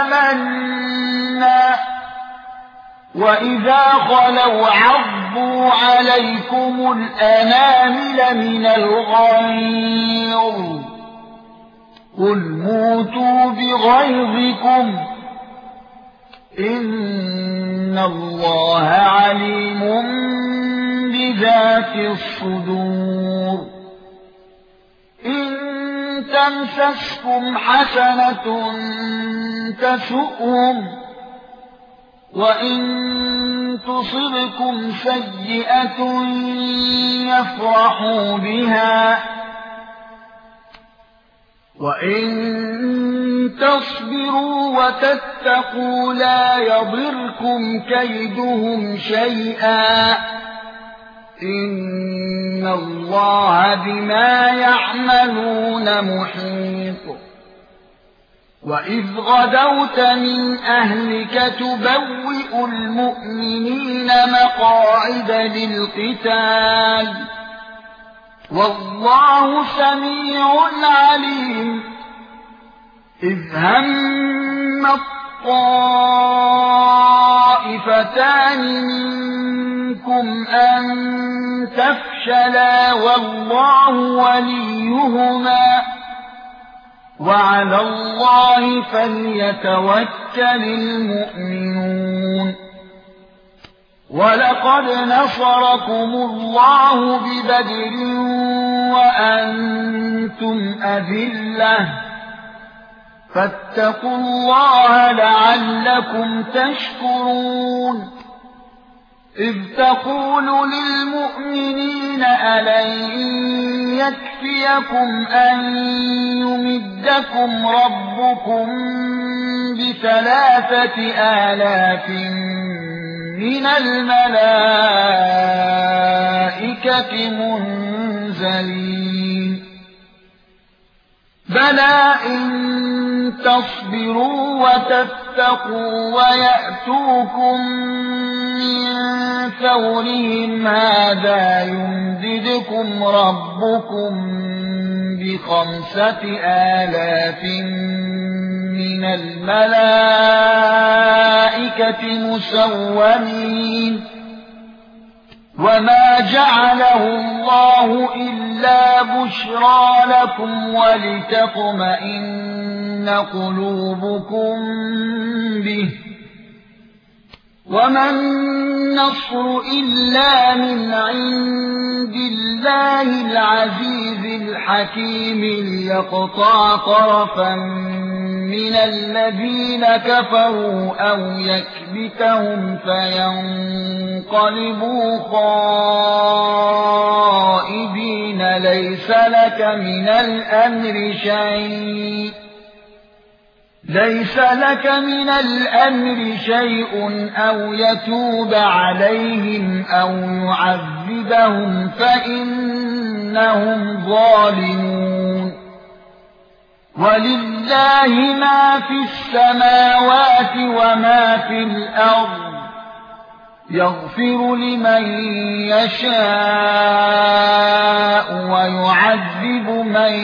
آمنا وإذا خلوا عضوا عليكم الأنامل من الغيظ قل موتوا بغيظكم إن الله عليم بذات الصدور إن تمسسكم حسنة تسؤهم وإن تصبكم سيئة يفرحوا بها وإن تصبروا وتتقوا لا يضركم كيدهم شيئا إن الله بما يعملون محيط وإذ غدوت من أهلك تبوئ المؤمنين مقاعد للقتال والله سميع عليم إذ هم الطائفتان منكم أن تفشلا والله وليهما وعلى الله فليتوكل المؤمنون ولقد نصركم الله ببدر وأنتم أذلة فاتقوا الله لعلكم تشكرون إذ تقول للمؤمنين ألن يكفيكم أن يمدكم ربكم بثلاثة آلاف من الملائكة منزلين بلى إن تصبروا وتتقوا ويأتوكم من فورهم هذا يمددكم ربكم بخمسة آلاف من الملائكة مسومين وما جعله الله إلا بشرى لكم ولتطمئن قلوبكم به وما النصر إلا من عند الله العزيز الحكيم ليقطع طرفا من الذين كفروا أو يكبتهم فينقلبوا خائبين ليس لك من الأمر شيء ليس لك من الأمر شيء أو يتوب عليهم أو يعذبهم فإنهم ظالمون ولله ما في السماوات وما في الأرض يغفر لمن يشاء ويعذب من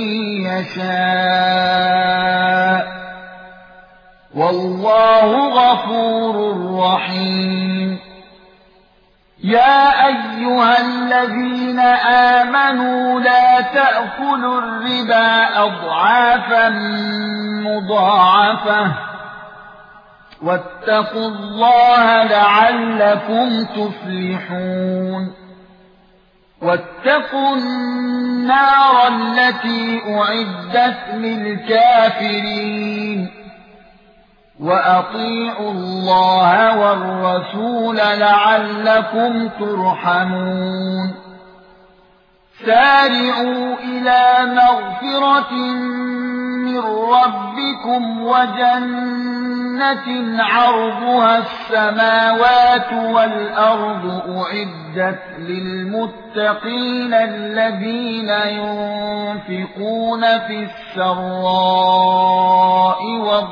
يشاء والله غفور رحيم يا ايها الذين امنوا لا تأكلوا الربا اضعافا مضاعفة واتقوا الله لعلكم تفلحون واتقوا النار التي اعدت للكافرين وأطيعوا الله والرسول لعلكم ترحمون سارعوا إلى مغفرة من ربكم وجنة عرضها السماوات والأرض أعدت للمتقين الذين ينفقون في السراء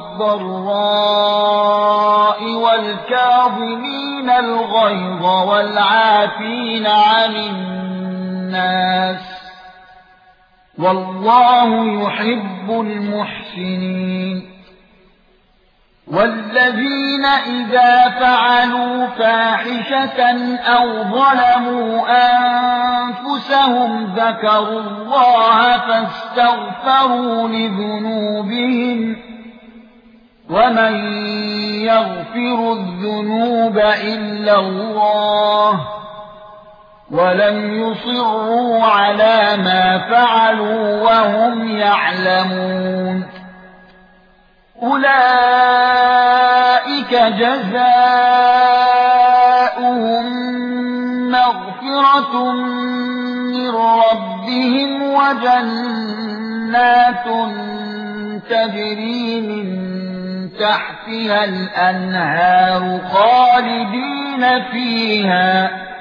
والضراء والكاظمين الغيظ والعافين عن الناس والله يحب المحسنين والذين إذا فعلوا فاحشة أو ظلموا أنفسهم ذكروا الله فاستغفروا لذنوبهم ومن يغفر الذنوب إلا الله ولم يصروا على ما فعلوا وهم يعلمون أولئك جزاؤهم مغفرة من ربهم وجنات تجري من تحتها الأنهار خالدين فيها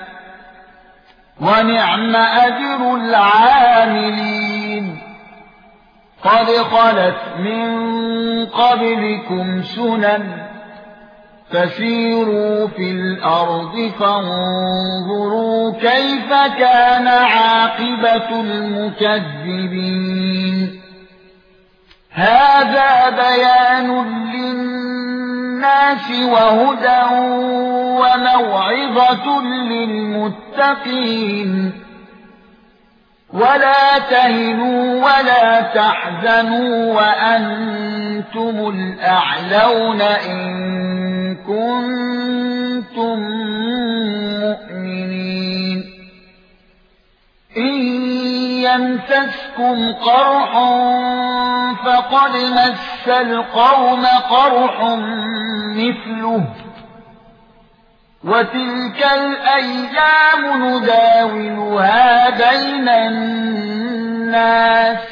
ونعم أجر العاملين قد خلت من قبلكم سنن فسيروا في الأرض فانظروا كيف كان عاقبة المكذبين هذا بيان للناس وهدى وموعظة للمتقين ولا تهنوا ولا تحزنوا وأنتم الأعلون إن كنتم مؤمنين إن يمسسكم قرح فقد مس القوم قرح مثله وتلك الأيام نداولها بين الناس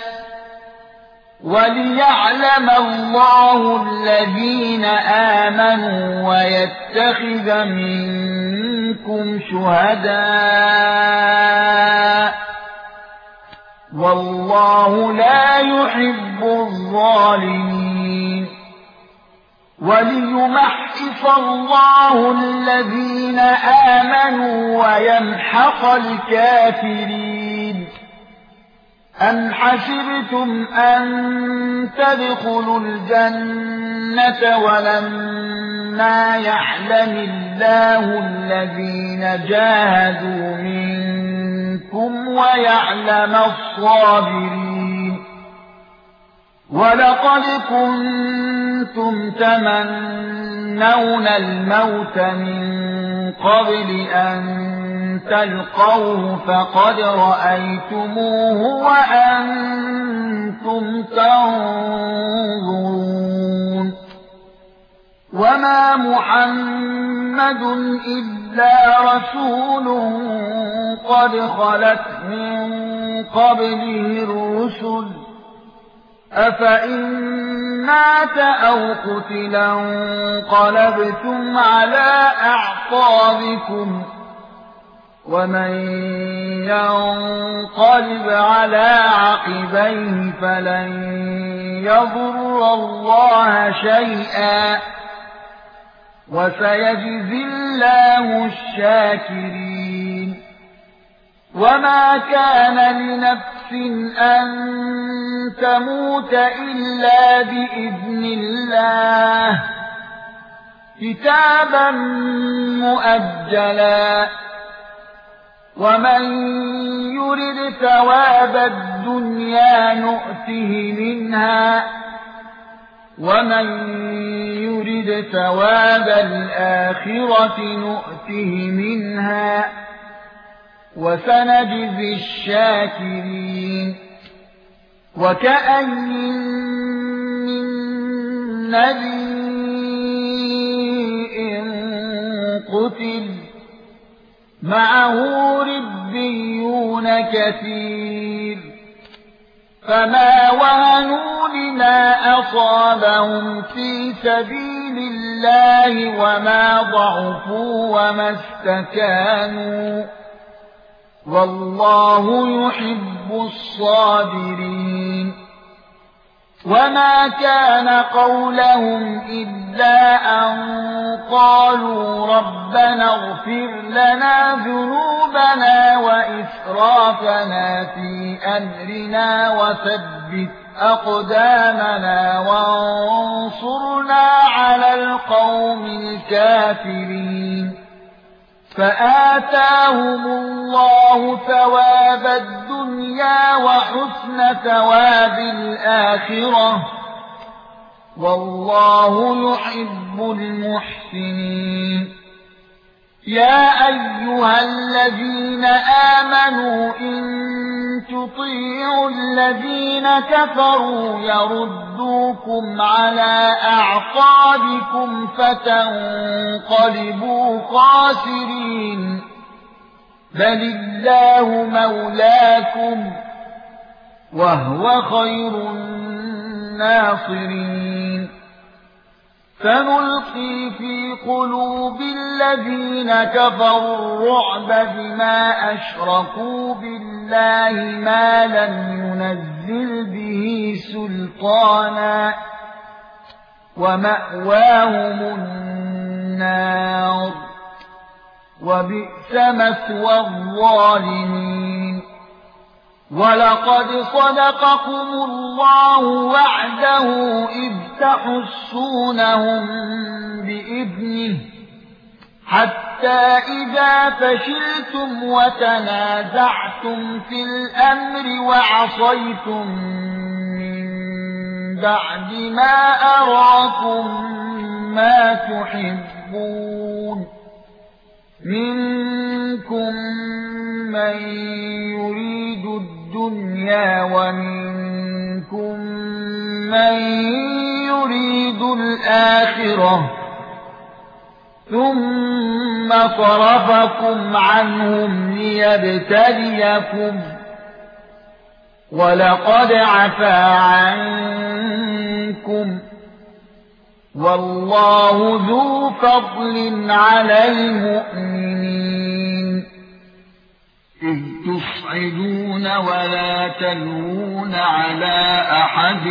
وليعلم الله الذين آمنوا ويتخذ منكم شهداء والله لا يحب الظالمين وليمحص الله الذين آمنوا ويمحق الكافرين أم حسبتم أن تدخلوا الجنة ولما يعلم الله الذين جاهدوا منكم ويعلم الصابرين ولقد كنتم تمنون الموت من قبل أن تلقوه فقد رأيتموه وأنتم تنظرون وما محمد إلا رسول قد خلت من قبله الرسل أفإن مات أو قتل انقلبتم على أعقابكم ومن ينقلب على عقبيه فلن يضر الله شيئا وسيجزي الله الشاكرين وما كان لنفس أن تموت إلا بإذن الله كتابا مؤجلا ومن يرد ثواب الدنيا نؤته منها ومن يرد ثواب الآخرة نؤته منها وسنجزي الشاكرين وكأين من نبي قتل معه ربيون كثير فما وهنوا لما أصابهم في سبيل الله وما ضعفوا وما استكانوا والله يحب الصابرين وما كان قولهم إلا أن قالوا ربنا اغفر لنا ذنوبنا وإسرافنا في أمرنا وثبت أقدامنا وانصرنا على القوم الكافرين فآتاهم الله ثواب الدنيا وحسن ثواب الآخرة والله يحب المحسنين يا أيها الذين آمنوا إن تطيعوا الذين كفروا يردوكم على أعقابكم فتنقلبوا خاسرين بل الله مولاكم وهو خير الناصرين سنلقي في قلوب الذين كفروا الرعب بما أشركوا بالله ما لم ينزل به سلطانا ومأواهم النار وبئس مثوى الظالمين ولقد صدقكم الله وعده إذ تحسونهم بإذنه حتى إذا فشلتم وتنازعتم في الأمر وعصيتم من بعد ما أراكم ما تحبون منكم من يريد الدنيا ومنكم من يريد الآخرة ثم صرفكم عنهم ليبتليكم ولقد عفا عنكم والله ذو فضل على المؤمنين إذ تصعدون ولا تلوون على أحد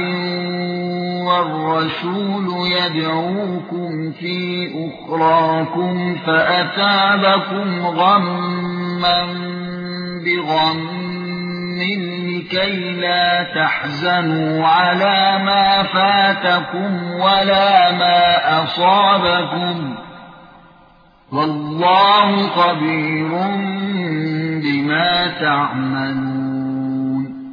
والرسول يدعوكم في أخراكم فأثابكم غما بغم لكي لا تحزنوا على ما فاتكم ولا ما أصابكم والله خبير بما تعملون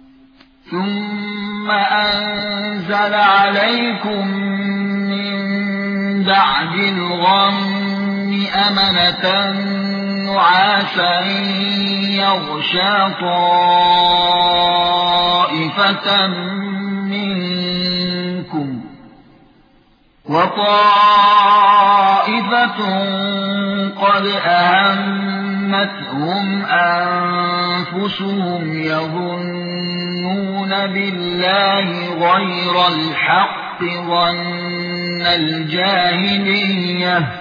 ثم أنزل عليكم من بعد الغم أمنة نعاسا يغشى طائفة منكم وطائفة قد أهمتهم أنفسهم يظنون بالله غير الحق ظن الجاهلية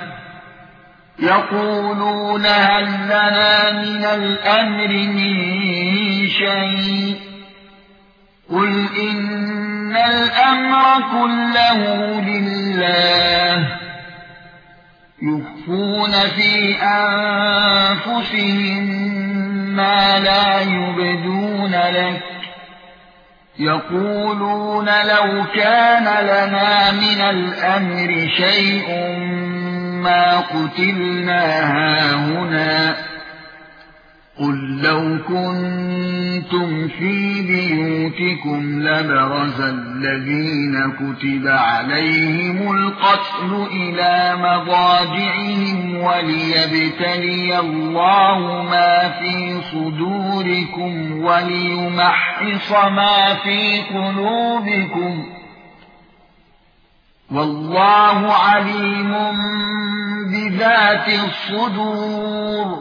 يقولون هل لنا من الأمر من شيء قل إن الأمر كله لله يخفون في أنفسهم ما لا يبدون لك يقولون لو كان لنا من الأمر شيء ما قتلنا هاهنا قل لو كنتم في بيوتكم لبرز الذين كتب عليهم القتل إلى مضاجعهم وليبتلي الله ما في صدوركم وليمحص ما في قلوبكم والله عليم بذات الصدور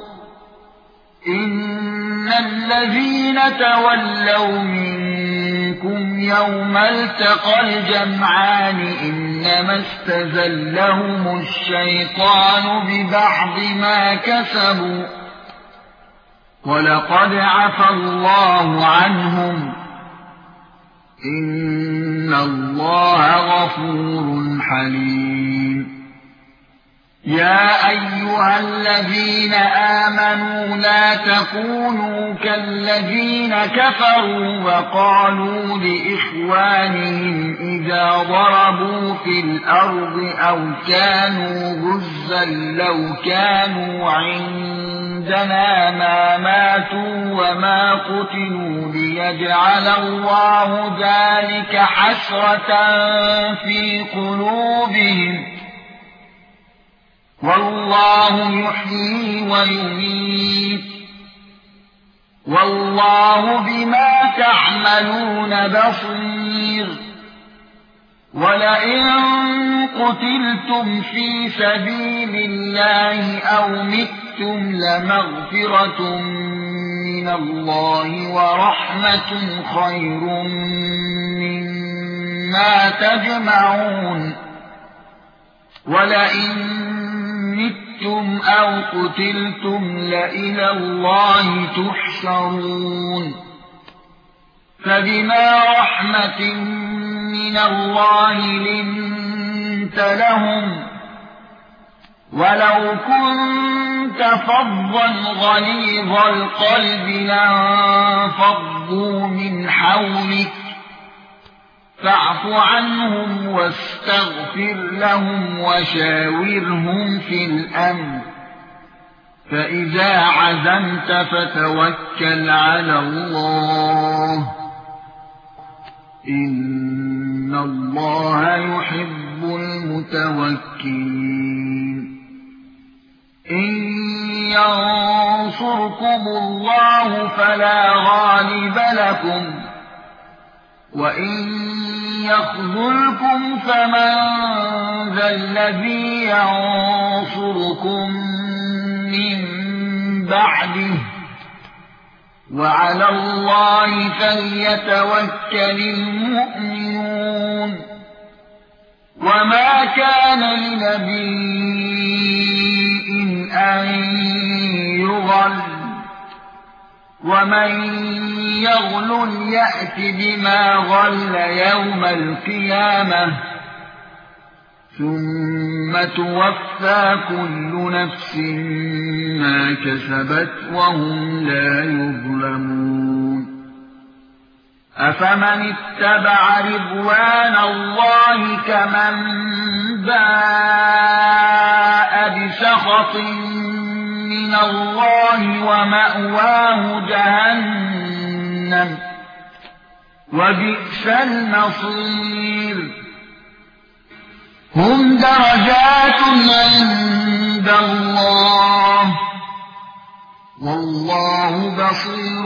إن الذين تولوا منكم يوم التقى الجمعان إنما استزلهم الشيطان ببعض ما كسبوا ولقد عفى الله عنهم إن الله غفور حليم يا أيها الذين آمنوا لا تكونوا كالذين كفروا وقالوا لإخوانهم إذا ضربوا في الأرض أو كانوا غزا لو كانوا عندنا ما ماتوا وما قتلوا ليجعل الله ذلك حسرة في قلوبهم والله يحيي ويميت والله بما تعملون بصير ولئن قتلتم في سبيل الله أو متم لمغفرة من الله ورحمة خير مما تجمعون ولئن متم أو قتلتم لإلى الله تحشرون فبما رحمة من الله لنت لهم ولو كنت فظا غليظ القلب لانفضوا من حولك فاعف عنهم واستغفر لهم وشاورهم في الأمر فإذا عزمت فتوكل على الله إن الله يحب المتوكلين إن ينصركم الله فلا غالب لكم وإن يخذلكم فمن ذا الذي ينصركم من بعده وعلى الله فليتوكل المؤمنون وما كان لنبي أن يغل ومن يغل يأت بما غل يوم القيامة ثم توفى كل نفس ما كسبت وهم لا يظلمون أفمن اتبع رضوان الله كمن باء بسخط من الله ومأواه جهنم وبئس المصير هم درجات عند الله والله بصير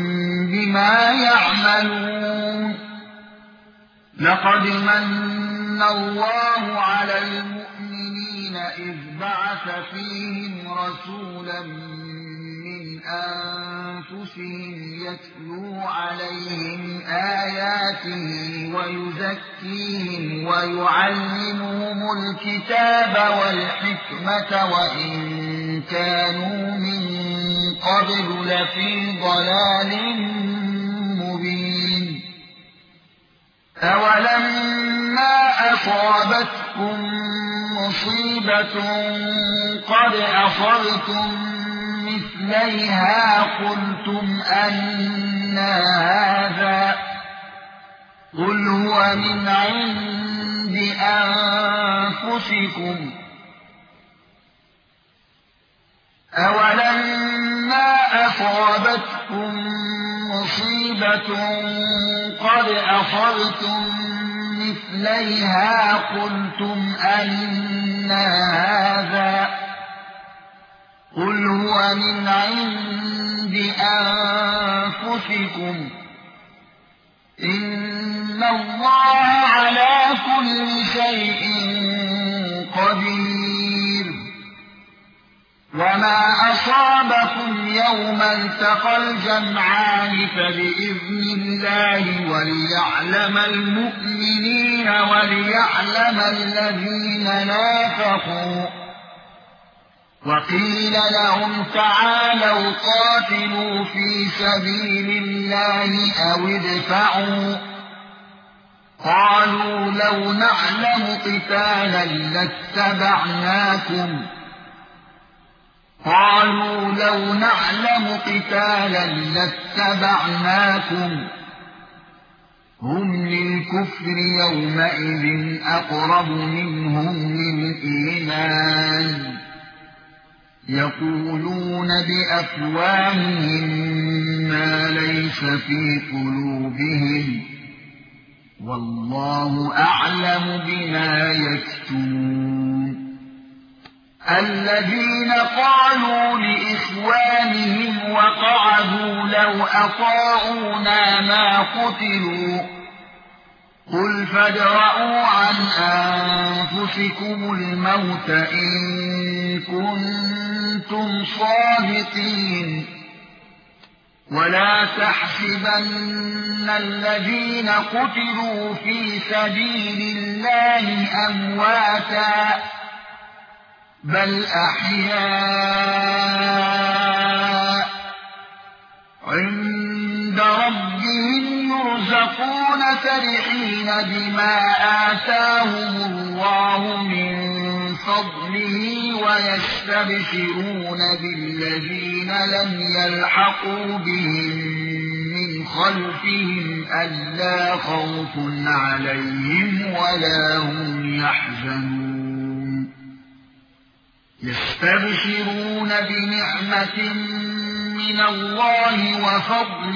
بما يعملون لقد من الله على المؤمنين إذ بعث فيهم رسولا من أنفسهم يتلو عليهم آياته ويزكيهم ويعلمهم الكتاب والحكمة وإن كانوا من قبل لفي ضلال مبين. أولما أصابتكم مصيبة قد أصبتم مثليها قلتم أنى هذا قل هو من عند أنفسكم أولما أصابتكم مصيبة قد أصبتم مثليها قلتم أنى هذا قل هو من عند أنفسكم إن الله على كل شيء قدير. وما أصابكم يوم التقى الجمعان فبإذن الله وليعلم المؤمنين وليعلم الذين نافقوا. وقيل لهم تعالوا قاتلوا في سبيل الله أو ادفعوا قالوا لو نعلم قتالا لاتبعناكم قالوا لو نعلم قتالا لاتبعناكم هم للكفر يومئذ أقرب منهم للإيمان يقولون بأفواههم ما ليس في قلوبهم والله أعلم بما يكتمون. الذين قالوا لإخوانهم وقعدوا لو أطاعونا ما قتلوا قل فادرءوا عن أنفسكم الموت إن كنتم صادقين ولا تحسبن الذين قتلوا في سبيل الله أمواتا بل أحياء عند ربهم يرزقون فرحين بما آتاهم الله من فضله ويستبشرون بالذين لم يلحقوا بهم من خلفهم ألا خوف عليهم ولا هم يحزنون يستبشرون بنعمة من الله وفضل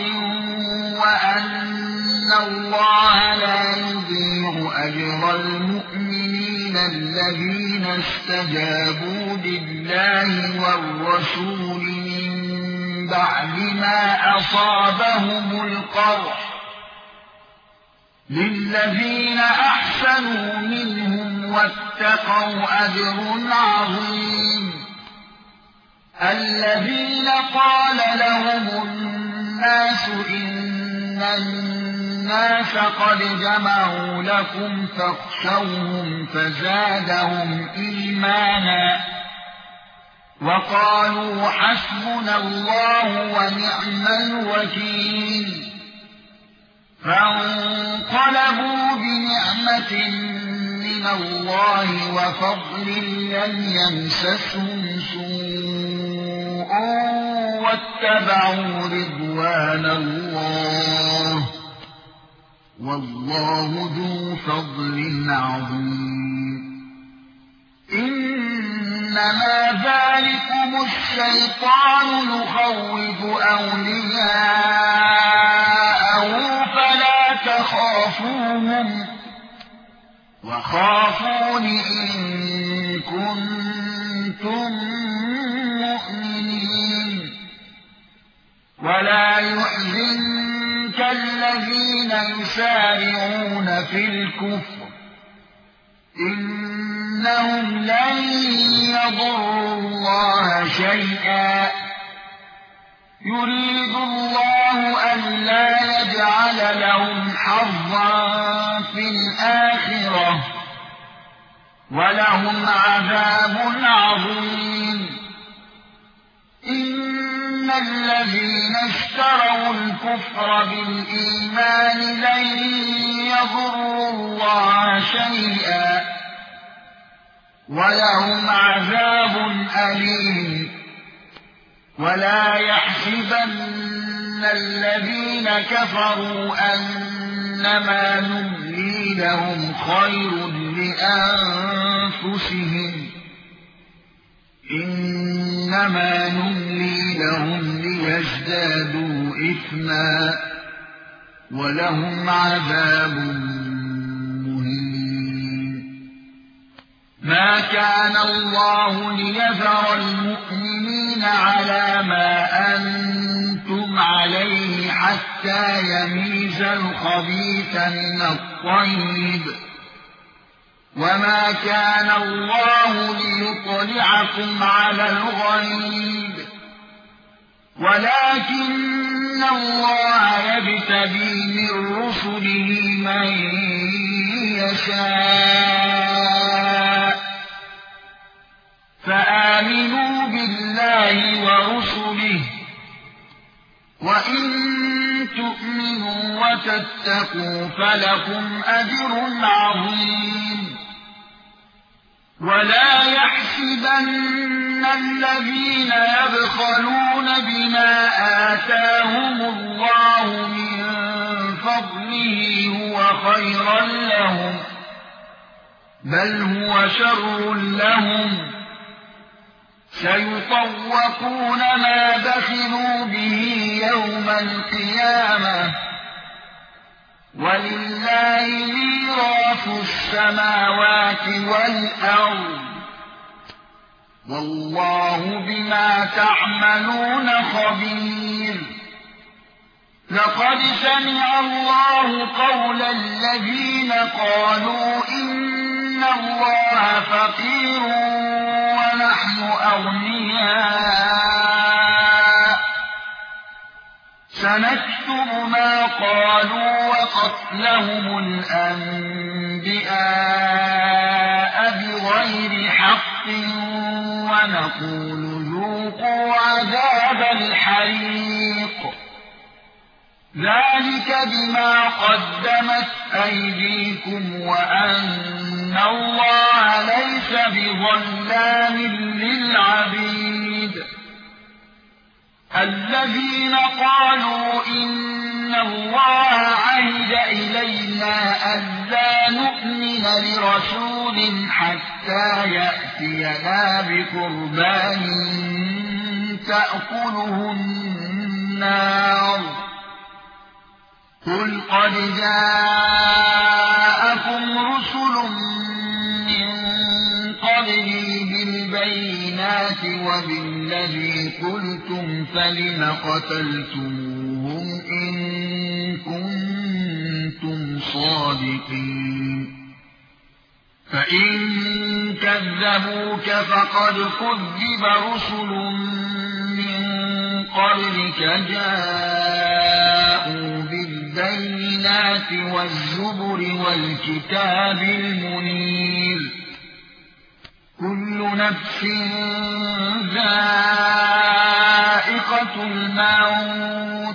وأن الله لا يضيع أجر المؤمنين الذين استجابوا لله والرسول من بعد ما أصابهم القرح للذين أحسنوا منهم واتقوا أجر عظيم. الذين قال لهم الناس إن الناس قد جمعوا لكم فاخشوهم فزادهم إيمانا وقالوا حسبنا الله ونعم الوكيل فانقلبوا بنعمة من الله وفضل لم يمسسهم سوء واتبعوا رضوان الله والله ذو فضل عظيم. إنما ذلكم الشيطان يخوف أولياءه فلا تخافوهم وخافون إن كنتم مؤمنين. ولا يحزنك الذين يسارعون في الكفر إنهم لن يضروا الله شيئا يريد الله ألا يجعل لهم حظا في الآخرة ولهم عذاب عظيم إن الذين اشتروا الكفر بالإيمان لن يضروا الله شيئا ولهم عذاب أليم ولا يحسبن الذين كفروا أنما نملي لهم خير لأنفسهم إنما نملي لهم ليزدادوا إثما ولهم عذاب مهين ما كان الله ليذر المؤمنين على ما أنتم عليه حتى يميز الخبيث من الطيب وما كان الله ليطلعكم على الغيب ولكن الله يجتبي من رسله من يشاء فآمنوا بالله ورسله وإن تؤمنوا وتتقوا فلكم أجر عظيم ولا يحسبن الذين يبخلون بما آتاهم الله من فضله هو خيرا لهم بل هو شر لهم سيطوقون ما بخلوا به يوم القيامة ولله ميراث السماوات والأرض والله بما تعملون خبير لقد سمع الله قول الذين قالوا إن الله فقير ونحن أغنياء سنكتب ما قالوا وقتلهم الأنبياء بغير حق ونقول ذوقوا عذاب الحريق ذلك بما قدمت أيديكم وأن الله ليس بظلام للعبيد الذين قالوا إن الله عهد إلينا ألا نؤمن لرسول حتى يأتينا بقربان تأكله النار قل قد جاءكم رسل من قبلي بالبينات وبالذي قلتم فلم قتلتموهم إن كنتم صادقين فإن كذبوك فقد كذب رسل من قبلك جاءوا بالبينات والزبر والكتاب المنير كل نفس ذائقة الموت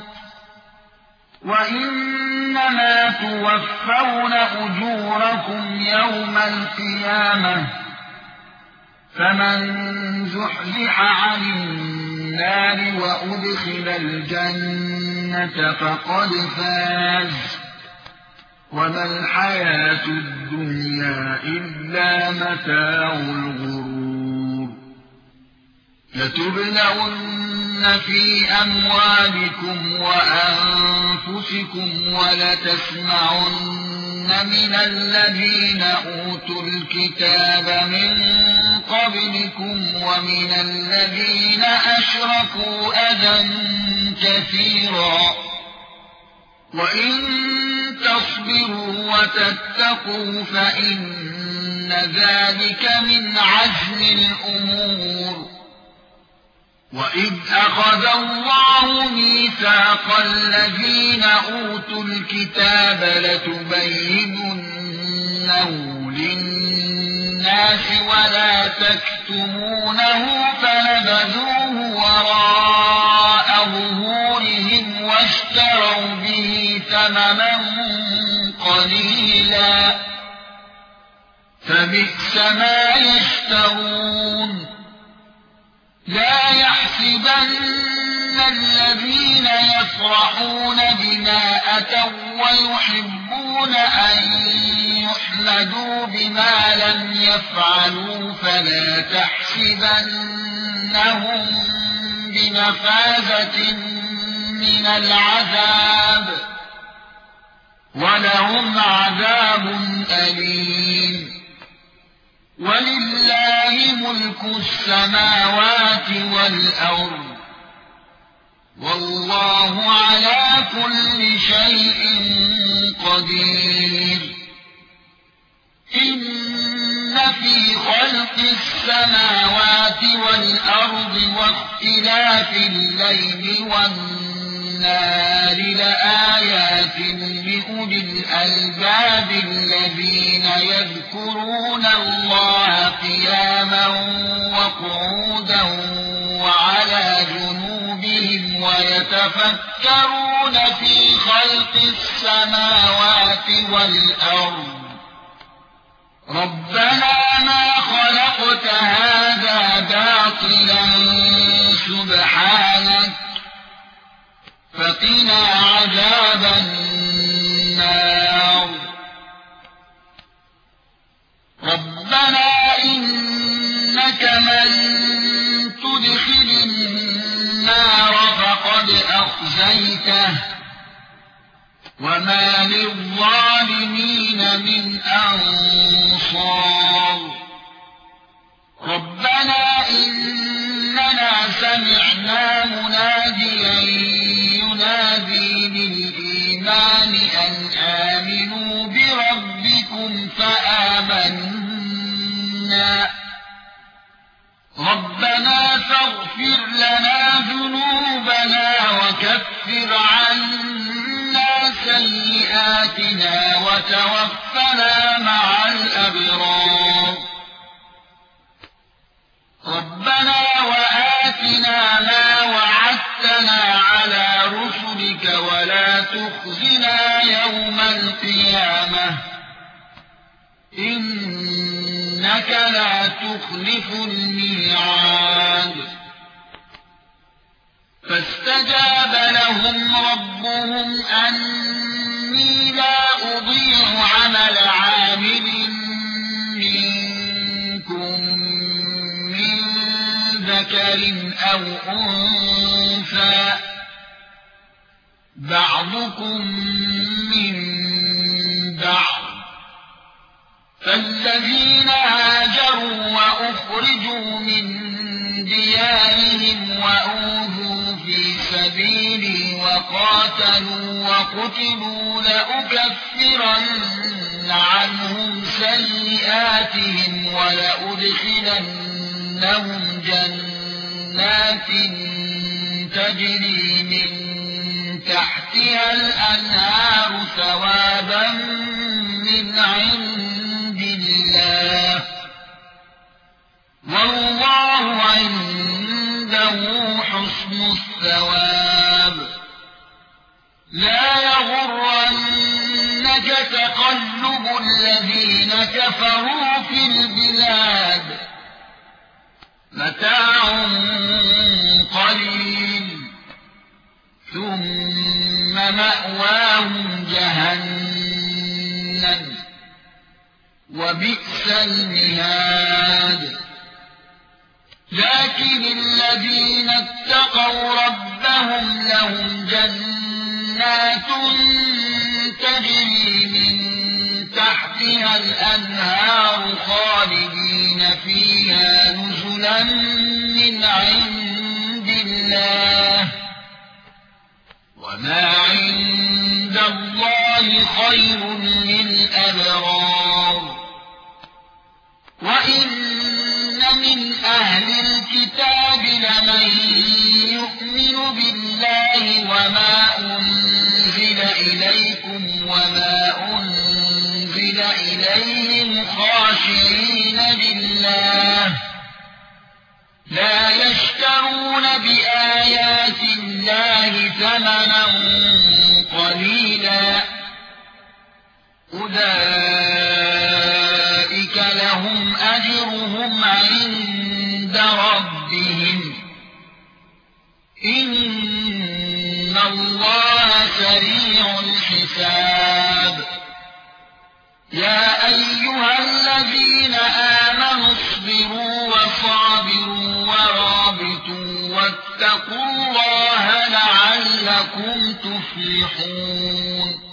وإنما توفون أجوركم يوم القيامة فمن زحزح عن النار وأدخل الجنة فقد فاز وما الحياة الدنيا إلا متاع الغرور لتبلغن في أموالكم وأنفسكم ولتسمعن من الذين أوتوا الكتاب من قبلكم ومن الذين أشركوا أذى كثيرا وإن تصبروا وتتقوا فإن ذلك من عزم الأمور. وَإِذْ أَخَذَ اللَّهُ مِيثَاقَ الَّذِينَ أُوتُوا الْكِتَابَ لَتُبَيِّنُنَّهُ لِلنَّاسِ وَلَا تَكْتُمُونَهُ فَنَبَذُوهُ وَرَاءَ ظُهُورِهِمْ وَاشْتَرَوْا بِهِ ثَمَنًا قَلِيلًا فَبِئْسَ مَا يَشْتَرُونَ. لا يحسبن الذين يفرحون بما أتوا ويحبون أن يحمدوا بما لم يفعلوا فلا تحسبنهم بمفازة من العذاب ولهم عذاب أليم. ولله ملك السماوات والأرض والله على كل شيء قدير. إن في خلق السماوات والأرض واختلاف الليل والنهار لآيات لأولي الألباب الذين يذكرون الله قياما وقعودا وعلى جنوبهم ويتفكرون في خلق السماوات والأرض ربنا ما خلقت هذا باطلا سبحانك فقنا عذاب النار. ربنا إنك من تدخل النار فقد أخزيته وما للظالمين من أنصار. ربنا إننا سمعنا مناديا ينادي للإيمان أن آمنوا بربكم فآمنا. ربنا فاغفر لنا ذنوبنا وكفر عنا سيئاتنا وتوفنا مع الأبرار. ربنا وآتنا ما وعدتنا على رسلك ولا تخزنا يوم القيامة إنك لا تخلف الميعاد. فاستجاب لهم ربهم أني لا أضيع عمل عامل منكم من ذكر أو أنثى بعضكم من بعض. فالذين هاجروا وأخرجوا من ديارهم وأوذوا في سبيلي وقاتلوا وقتلوا لأكفرن عنهم سيئاتهم ولأدخلنهم جنات تجري من تحتها الأنهار ثوابا من عند الله والله عنده حسن الثواب. لا يغرنك تقلب الذين كفروا في البلاد متاع قليل ثم مأواهم جهنم وبئس المهاد. لكن الذين اتقوا ربهم لهم جنات تجري من تحتها الأنهار خالدين فيها نزلا من عند الله وما عند الله خير للأبرار. وَإِنَّ مِنْ أَهْلِ الْكِتَابِ لَمَن يُؤْمِنُ بِاللَّهِ وَمَا أُنْزِلَ إِلَيْكُمْ وَمَا أُنْزِلَ إِلَيْهِمْ خَاشِعِينَ لِلَّهِ لَا يَشْتَرُونَ بِآيَاتِ اللَّهِ ثَمَنًا قَلِيلًا أُولَئِكَ لَهُمْ أَجْرُهُمْ عِندَ رَبِّهِمْ إِنَّ اللَّهَ سَرِيعُ الْحِسَابِ يَا أَيُّهَا الَّذِينَ آمَنُوا اصْبِرُوا وَصَابِرُوا وَرَابِطُوا وَاتَّقُوا اللَّهَ لَعَلَّكُمْ تُفْلِحُونَ